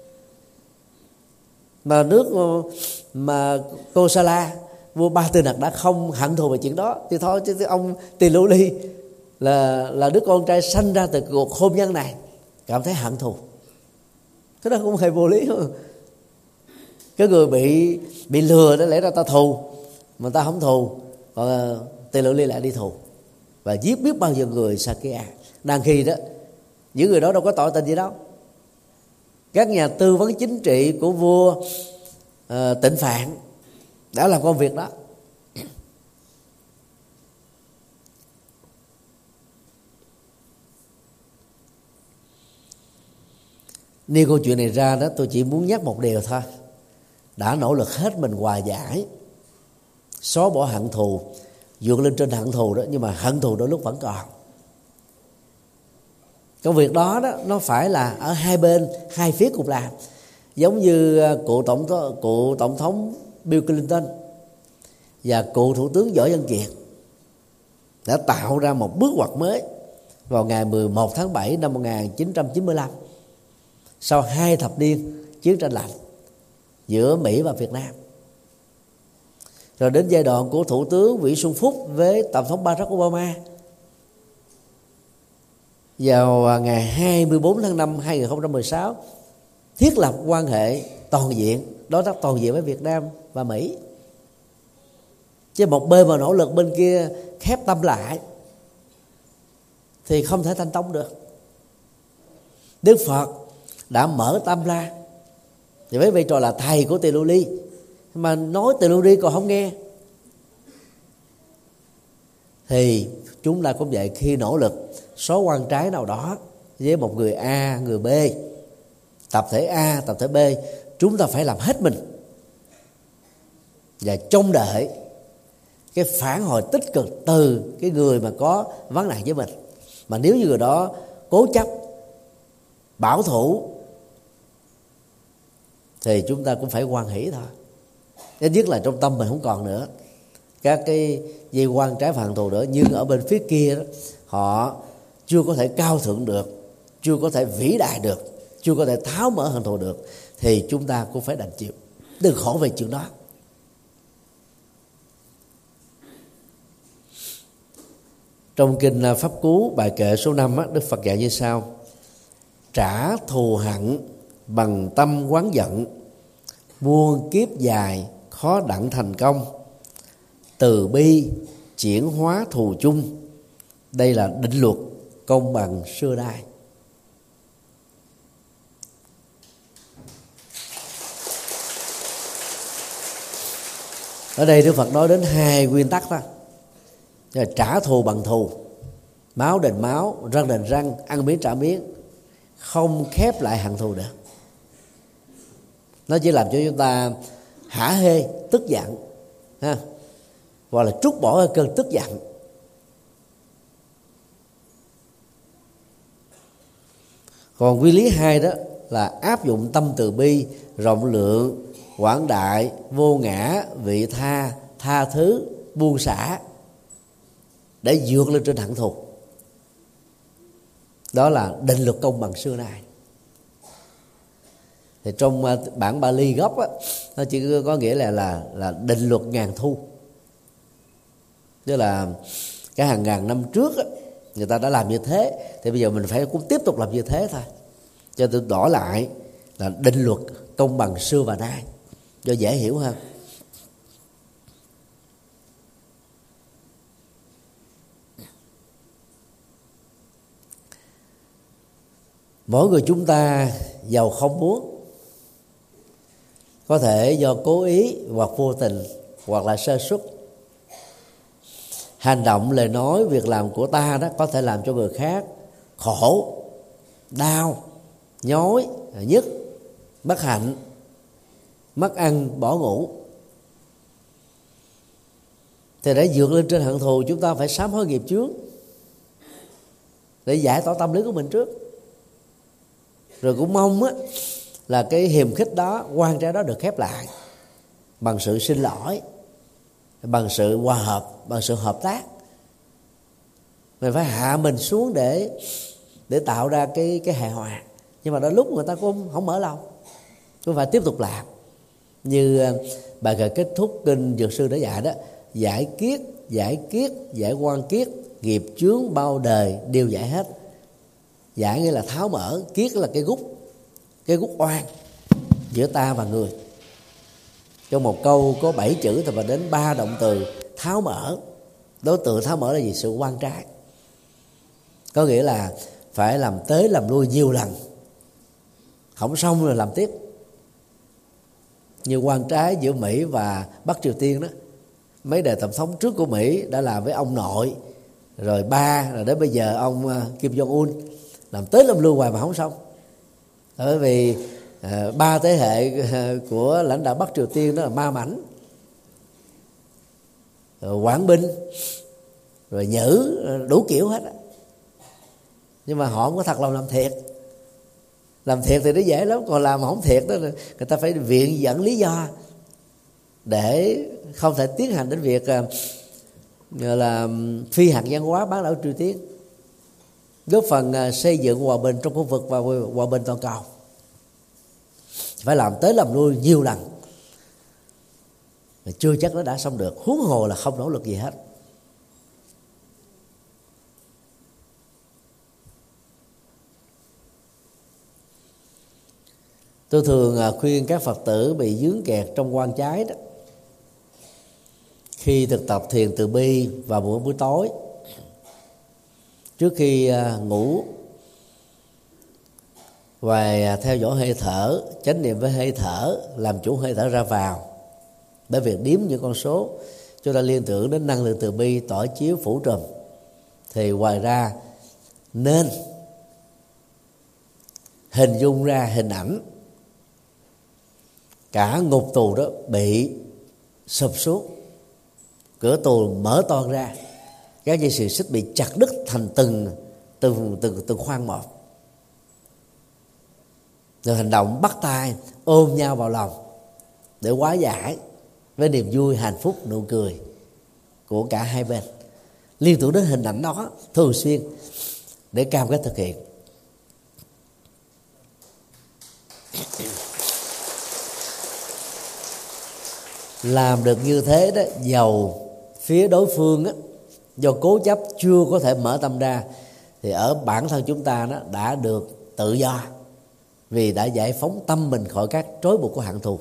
Mà nước mà Kosala, vua Ba Tư Nặc đã không hận thù về chuyện đó, thì thôi chứ ông Tỳ Lưu Ly là đứa con trai sanh ra từ cuộc hôn nhân này cảm thấy hận thù. Cái đó cũng hơi vô lý không? Cái người bị lừa đó lẽ ra ta thù, mà ta không thù, còn Tỳ Lưu Ly lại đi thù và giết biết bao nhiêu người Sakya. Đang khi đó những người đó đâu có tội tình gì đâu. Các nhà tư vấn chính trị của vua Tịnh Phạn đã làm công việc đó. Nêu câu chuyện này ra đó, tôi chỉ muốn nhắc một điều thôi. Đã nỗ lực hết mình hòa giải, xóa bỏ hận thù, vượt lên trên hận thù đó, nhưng mà hận thù đôi lúc vẫn còn. Công việc đó nó phải là ở hai bên, hai phía cùng làm. Giống như cựu tổng thống Bill Clinton và cựu thủ tướng Võ Văn Kiệt đã tạo ra một bước ngoặt mới vào ngày 11 tháng 7 năm 1995, sau 2 thập niên chiến tranh lạnh giữa Mỹ và Việt Nam. Rồi đến giai đoạn của Thủ tướng Nguyễn Xuân Phúc với Tổng thống Barack Obama vào ngày 24 tháng 5 2016 thiết lập quan hệ toàn diện, đối tác toàn diện với Việt Nam và Mỹ. Chứ một bên mà nỗ lực, bên kia khép tâm lại thì không thể thành công được. Đức Phật đã mở tâm ra thì với vai trò là thầy của Tỳ Lô Ly, mà nói Tỳ Lô Ly còn không nghe, thì chúng ta cũng vậy. Khi nỗ lực xóa quan trái nào đó với một người A, người B, tập thể A, tập thể B, chúng ta phải làm hết mình và trông đợi cái phản hồi tích cực từ cái người mà có vấn nạn với mình. Mà nếu như người đó cố chấp, bảo thủ thì chúng ta cũng phải hoan hỷ thôi. Ít nhất là trong tâm mình không còn nữa các cái dây quan trái hận thù nữa. Nhưng ở bên phía kia đó, họ chưa có thể cao thượng được, chưa có thể vĩ đại được, chưa có thể tháo mở hận thù được, thì chúng ta cũng phải đành chịu, đừng khổ về chuyện đó. Trong kinh Pháp Cú bài kệ số 5 Đức Phật dạy như sau: trả thù hận bằng tâm oán giận, muôn kiếp dài khó đặng thành công, từ bi chuyển hóa thù chung, đây là định luật công bằng xưa nay. Ở đây Đức Phật nói đến hai nguyên tắc đó: là trả thù bằng thù, máu đền máu, răng đền răng, ăn miếng trả miếng, không khép lại hận thù được. Nó chỉ làm cho chúng ta hả hê, tức giận ha, hoặc là trút bỏ cơn tức giận. Còn nguyên lý hai đó là áp dụng tâm từ bi, rộng lượng, quảng đại, vô ngã, vị tha, tha thứ, buông xả để vượt lên trên hận thù. Đó là định luật công bằng xưa nay. Thì trong bản Bali gốc á, nó chỉ có nghĩa là định luật ngàn thu. Tức là cái hàng ngàn năm trước á, người ta đã làm như thế, thì bây giờ mình phải cũng tiếp tục làm như thế thôi. Cho tôi đổi lại là định luật công bằng xưa và nay, cho dễ hiểu hơn. Mỗi người chúng ta giàu không muốn, có thể do cố ý hoặc vô tình hoặc là sơ suất, hành động, lời nói, việc làm của ta đó có thể làm cho người khác khổ, đau, nhói, nhức, bất hạnh, mất ăn, bỏ ngủ. Thì để vượt lên trên hận thù, chúng ta phải sám hối nghiệp chướng để giải tỏa tâm lý của mình trước. Rồi cũng mong á, là cái hiềm khích đó, quan trái đó được khép lại bằng sự xin lỗi, bằng sự hòa hợp, bằng sự hợp tác. Mình phải hạ mình xuống để tạo ra cái hài hòa. Nhưng mà đôi lúc người ta cũng không mở lòng, cũng phải tiếp tục làm. Như bài kệ kết thúc kinh Dược Sư đã dạy đó: giải kiết, giải quan kiết, nghiệp chướng bao đời đều giải hết. Giải nghĩa là tháo mở, kiết là cái gút oan giữa ta và người. Trong một câu có 7 chữ thì phải đến 3 động từ tháo mở. Đối tượng tháo mở là gì? Sự oan trái. Có nghĩa là phải làm tới làm lui nhiều lần, không xong rồi làm tiếp. Như oan trái giữa Mỹ và Bắc Triều Tiên đó, mấy đời tổng thống trước của Mỹ đã làm với ông nội, rồi ba, rồi đến bây giờ ông Kim Jong Un, làm tới làm lui hoài mà không xong. Bởi vì 3 thế hệ của lãnh đạo Bắc Triều Tiên đó là Ma Mãnh, rồi Quảng Binh, rồi Nhữ, đủ kiểu hết. Nhưng mà họ không có thật lòng làm thiệt. Làm thiệt thì nó dễ lắm, còn làm mà không thiệt đó người ta phải viện dẫn lý do để không thể tiến hành đến việc là phi hạt nhân hóa bán đảo Triều Tiên, góp phần xây dựng hòa bình trong khu vực và hòa bình toàn cầu. Phải làm tới làm lui nhiều lần mà chưa chắc nó đã xong được, huống hồ là không nỗ lực gì hết. Tôi thường khuyên các Phật tử bị vướng kẹt trong quan trái đó, khi thực tập thiền từ bi vào buổi tối trước khi ngủ, và theo dõi hơi thở, chánh niệm với hơi thở, làm chủ hơi thở ra vào. Bởi việc đếm những con số, chúng ta liên tưởng đến năng lượng từ bi tỏa chiếu phủ trùm. Thì ngoài ra nên hình dung ra hình ảnh cả ngục tù đó bị sụp xuống, cửa tù mở toang ra, các dây xiềng xích bị chặt đứt thành từng khoang một. Rồi hành động bắt tay ôm nhau vào lòng để hóa giải với niềm vui, hạnh phúc, nụ cười của cả hai bên. Liên tưởng đến hình ảnh đó thường xuyên để cam kết thực hiện. Làm được như thế đó, dầu phía đối phương á, do cố chấp chưa có thể mở tâm ra, thì ở bản thân chúng ta đó đã được tự do, vì đã giải phóng tâm mình khỏi các trói buộc của hận thù.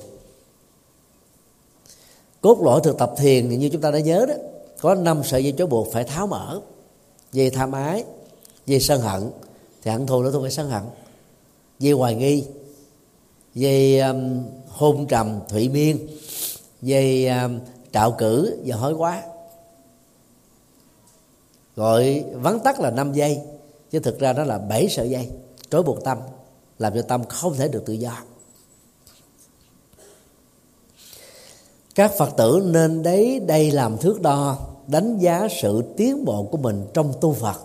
Cốt lõi thực tập thiền như chúng ta đã nhớ đó, có 5 sợi dây trói buộc phải tháo mở. Dây tham ái, dây sân hận, thì hận thù nó thuộc về sân hận. Dây hoài nghi, dây hôn trầm thụy miên, dây trạo cử và hối quá. Gọi vắn tắt là 5 dây, chứ thực ra đó là 7 sợi dây trói buộc tâm, làm cho tâm không thể được tự do. Các Phật tử nên lấy đây làm thước đo đánh giá sự tiến bộ của mình trong tu Phật.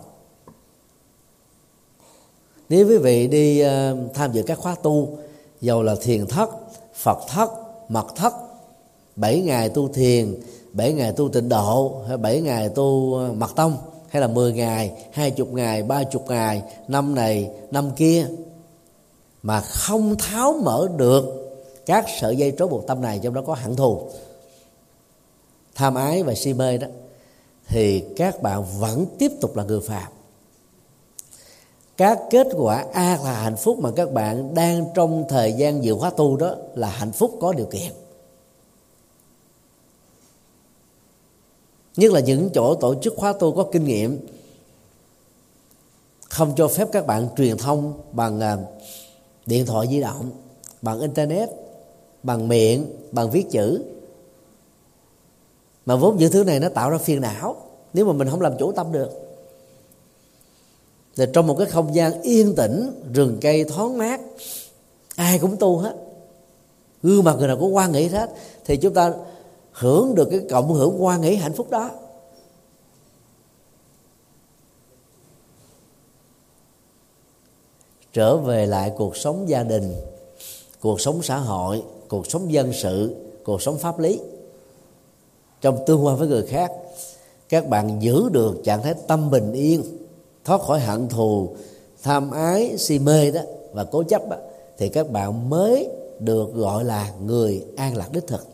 Nếu quý vị đi tham dự các khóa tu, dầu là thiền thất, Phật thất, mật thất, 7 ngày tu thiền, 7 ngày tu tịnh độ, hay 7 ngày tu mật tông, hay là 10 ngày, 20 ngày, 30 ngày, năm này, năm kia, mà không tháo mở được các sợi dây trói buộc tâm này, trong đó có hận thù, tham ái và si mê đó, thì các bạn vẫn tiếp tục là người phàm. Các kết quả an là hạnh phúc mà các bạn đang trong thời gian dự khóa tu đó là hạnh phúc có điều kiện. Nhất là những chỗ tổ chức khóa tu có kinh nghiệm, không cho phép các bạn truyền thông bằng điện thoại di động, bằng internet, bằng miệng, bằng viết chữ. Mà vốn những thứ này nó tạo ra phiền não nếu mà mình không làm chủ tâm được. Thì trong một cái không gian yên tĩnh, rừng cây thoáng mát, ai cũng tu hết, gương mặt người nào cũng hoan hỷ hết, thì chúng ta hưởng được cái cộng hưởng hoan hỷ hạnh phúc đó. Trở về lại cuộc sống gia đình, cuộc sống xã hội, cuộc sống dân sự, cuộc sống pháp lý, trong tương quan với người khác, các bạn giữ được trạng thái tâm bình yên, thoát khỏi hận thù, tham ái, si mê đó và cố chấp đó, thì các bạn mới được gọi là người an lạc đích thực.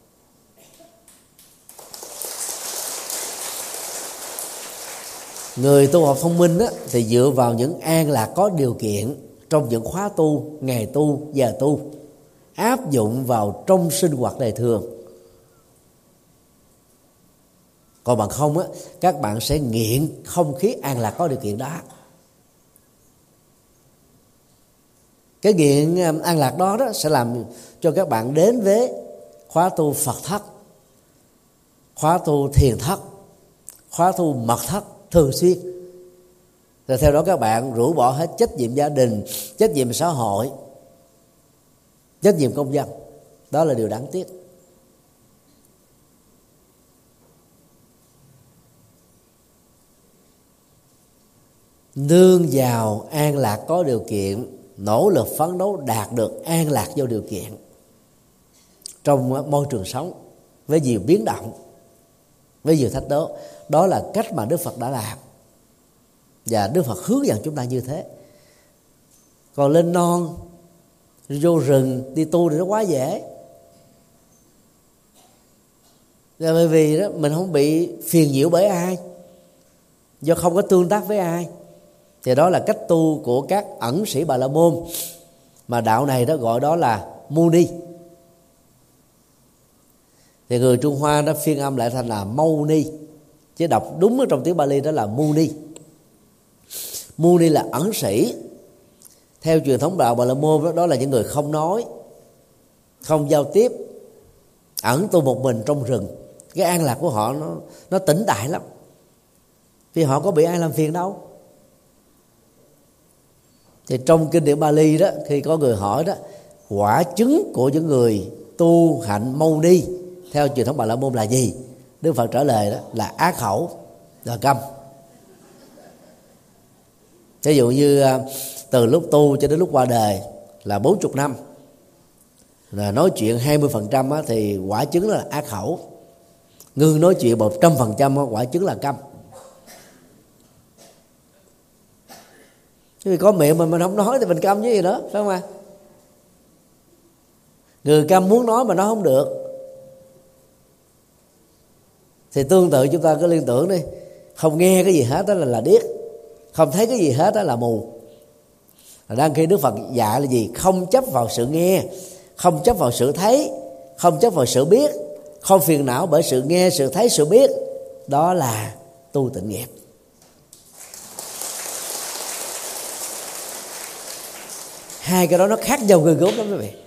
Người tu học thông minh đó, thì dựa vào những an lạc có điều kiện trong những khóa tu, ngày tu, giờ tu, áp dụng vào trong sinh hoạt đời thường. Còn bằng không á, các bạn sẽ nghiện không khí an lạc có điều kiện đó. Cái nghiện an lạc đó sẽ làm cho các bạn đến với khóa tu Phật thất, khóa tu thiền thất, khóa tu mật thất thường xuyên. Rồi theo đó các bạn rũ bỏ hết trách nhiệm gia đình, trách nhiệm xã hội, trách nhiệm công dân. Đó là điều đáng tiếc. Nương vào an lạc có điều kiện, nỗ lực phấn đấu đạt được an lạc vô điều kiện trong môi trường sống với nhiều biến động, với nhiều thách đố. Đó là cách mà Đức Phật đã làm, và Đức Phật hướng dẫn chúng ta như thế. Còn lên non, vô rừng đi tu thì nó quá dễ. Và bởi vì đó mình không bị phiền nhiễu bởi ai, do không có tương tác với ai. Thì đó là cách tu của các ẩn sĩ Bà La Môn, mà đạo này đó gọi đó là Muni. Thì người Trung Hoa đã phiên âm lại thành là Mâu Ni, chứ đọc đúng ở trong tiếng Bali đó là Muni. Muni là ẩn sĩ. Theo truyền thống đạo Bà La Môn đó là những người không nói, không giao tiếp, ẩn tu một mình trong rừng. Cái an lạc của họ nó tĩnh tại lắm, vì họ có bị ai làm phiền đâu. Thì trong kinh điển Bali đó, khi có người hỏi đó, quả chứng của những người tu hạnh Mâu Ni theo truyền thống Bà La Môn là gì? Đức Phật trả lời đó là ác khẩu, là câm. Ví dụ như từ lúc tu cho đến lúc qua đời là 40 năm, là nói chuyện 20% thì quả chứng là ác khẩu. Ngưng nói chuyện 100% quả chứng là câm. Vì có miệng mà mình không nói thì mình câm chứ gì nữa, phải không ạ? Người câm muốn nói mà nó không được. Thì tương tự chúng ta cứ liên tưởng đi, không nghe cái gì hết đó là điếc, không thấy cái gì hết đó là mù. Đang khi Đức Phật dạy là gì? Không chấp vào sự nghe, không chấp vào sự thấy, không chấp vào sự biết, không phiền não bởi sự nghe, sự thấy, sự biết. Đó là tu tịnh nghiệp. Hai cái đó nó khác nhau ghê gớm lắm quý vị.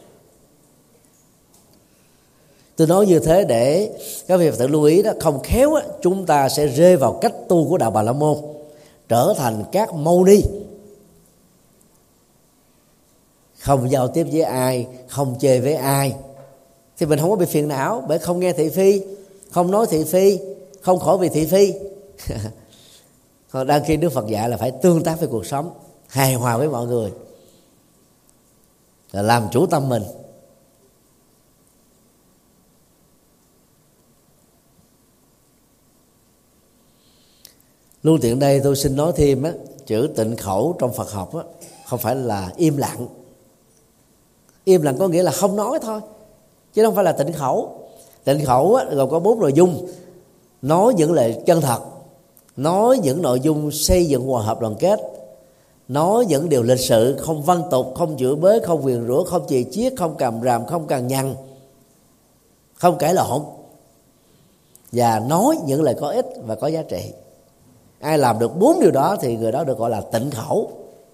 Tôi nói như thế để các vị Phật tử lưu ý đó, không khéo đó, chúng ta sẽ rơi vào cách tu của đạo Bà La Môn, trở thành các Mâu Ni, không giao tiếp với ai, không chơi với ai, thì mình không có bị phiền não bởi không nghe thị phi, không nói thị phi, không khỏi vì thị phi. Còn đang khi Đức Phật dạy là phải tương tác với cuộc sống, hài hòa với mọi người, là làm chủ tâm mình. Luôn tiện đây tôi xin nói thêm á, chữ tịnh khẩu trong Phật học á, không phải là im lặng. Im lặng có nghĩa là không nói thôi, chứ không phải là tịnh khẩu. Tịnh khẩu á, gồm có 4 nội dung: nói những lời chân thật, nói những nội dung xây dựng hòa hợp đoàn kết, nói những điều lịch sự, không văn tục, không chửi bới, không nguyền rủa, không chì chiết, không càm ràm, không cằn nhằn, không cãi lộn, và nói những lời có ích và có giá trị. Ai làm được 4 điều đó thì người đó được gọi là tịnh khẩu.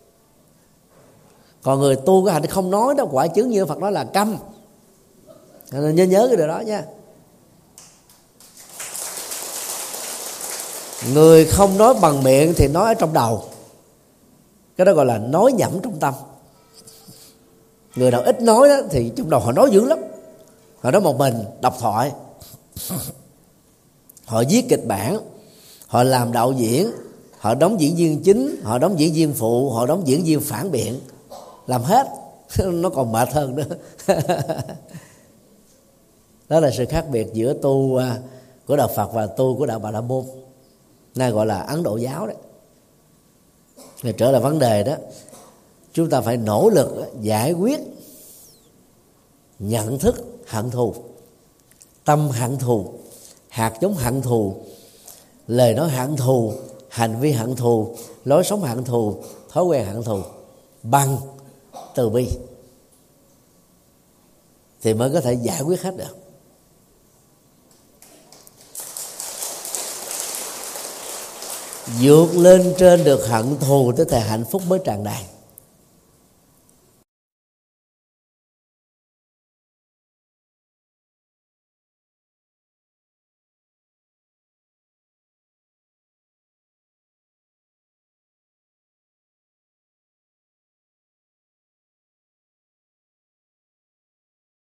Còn người tu cái hạnh không nói đó, quả chứng như Phật nói là câm. Nên nhớ cái điều đó nha. Người không nói bằng miệng thì nói ở trong đầu, cái đó gọi là nói nhẩm trong tâm. Người nào ít nói đó thì trong đầu họ nói dữ lắm. Họ nói một mình, độc thoại, họ viết kịch bản, họ làm đạo diễn, họ đóng diễn viên chính, họ đóng diễn viên phụ, họ đóng diễn viên phản biện, làm hết. Nó còn mệt hơn nữa. Đó là sự khác biệt giữa tu của đạo Phật và tu của đạo Bà La Môn, nay gọi là Ấn Độ giáo đấy. Rồi trở lại vấn đề đó, chúng ta phải nỗ lực giải quyết nhận thức hận thù, tâm hận thù, hạt giống hận thù, lời nói hận thù, hành vi hận thù, lối sống hận thù, thói quen hận thù bằng từ bi, thì mới có thể giải quyết hết được. Vượt lên trên được hận thù tới thời hạnh phúc mới tràn đầy.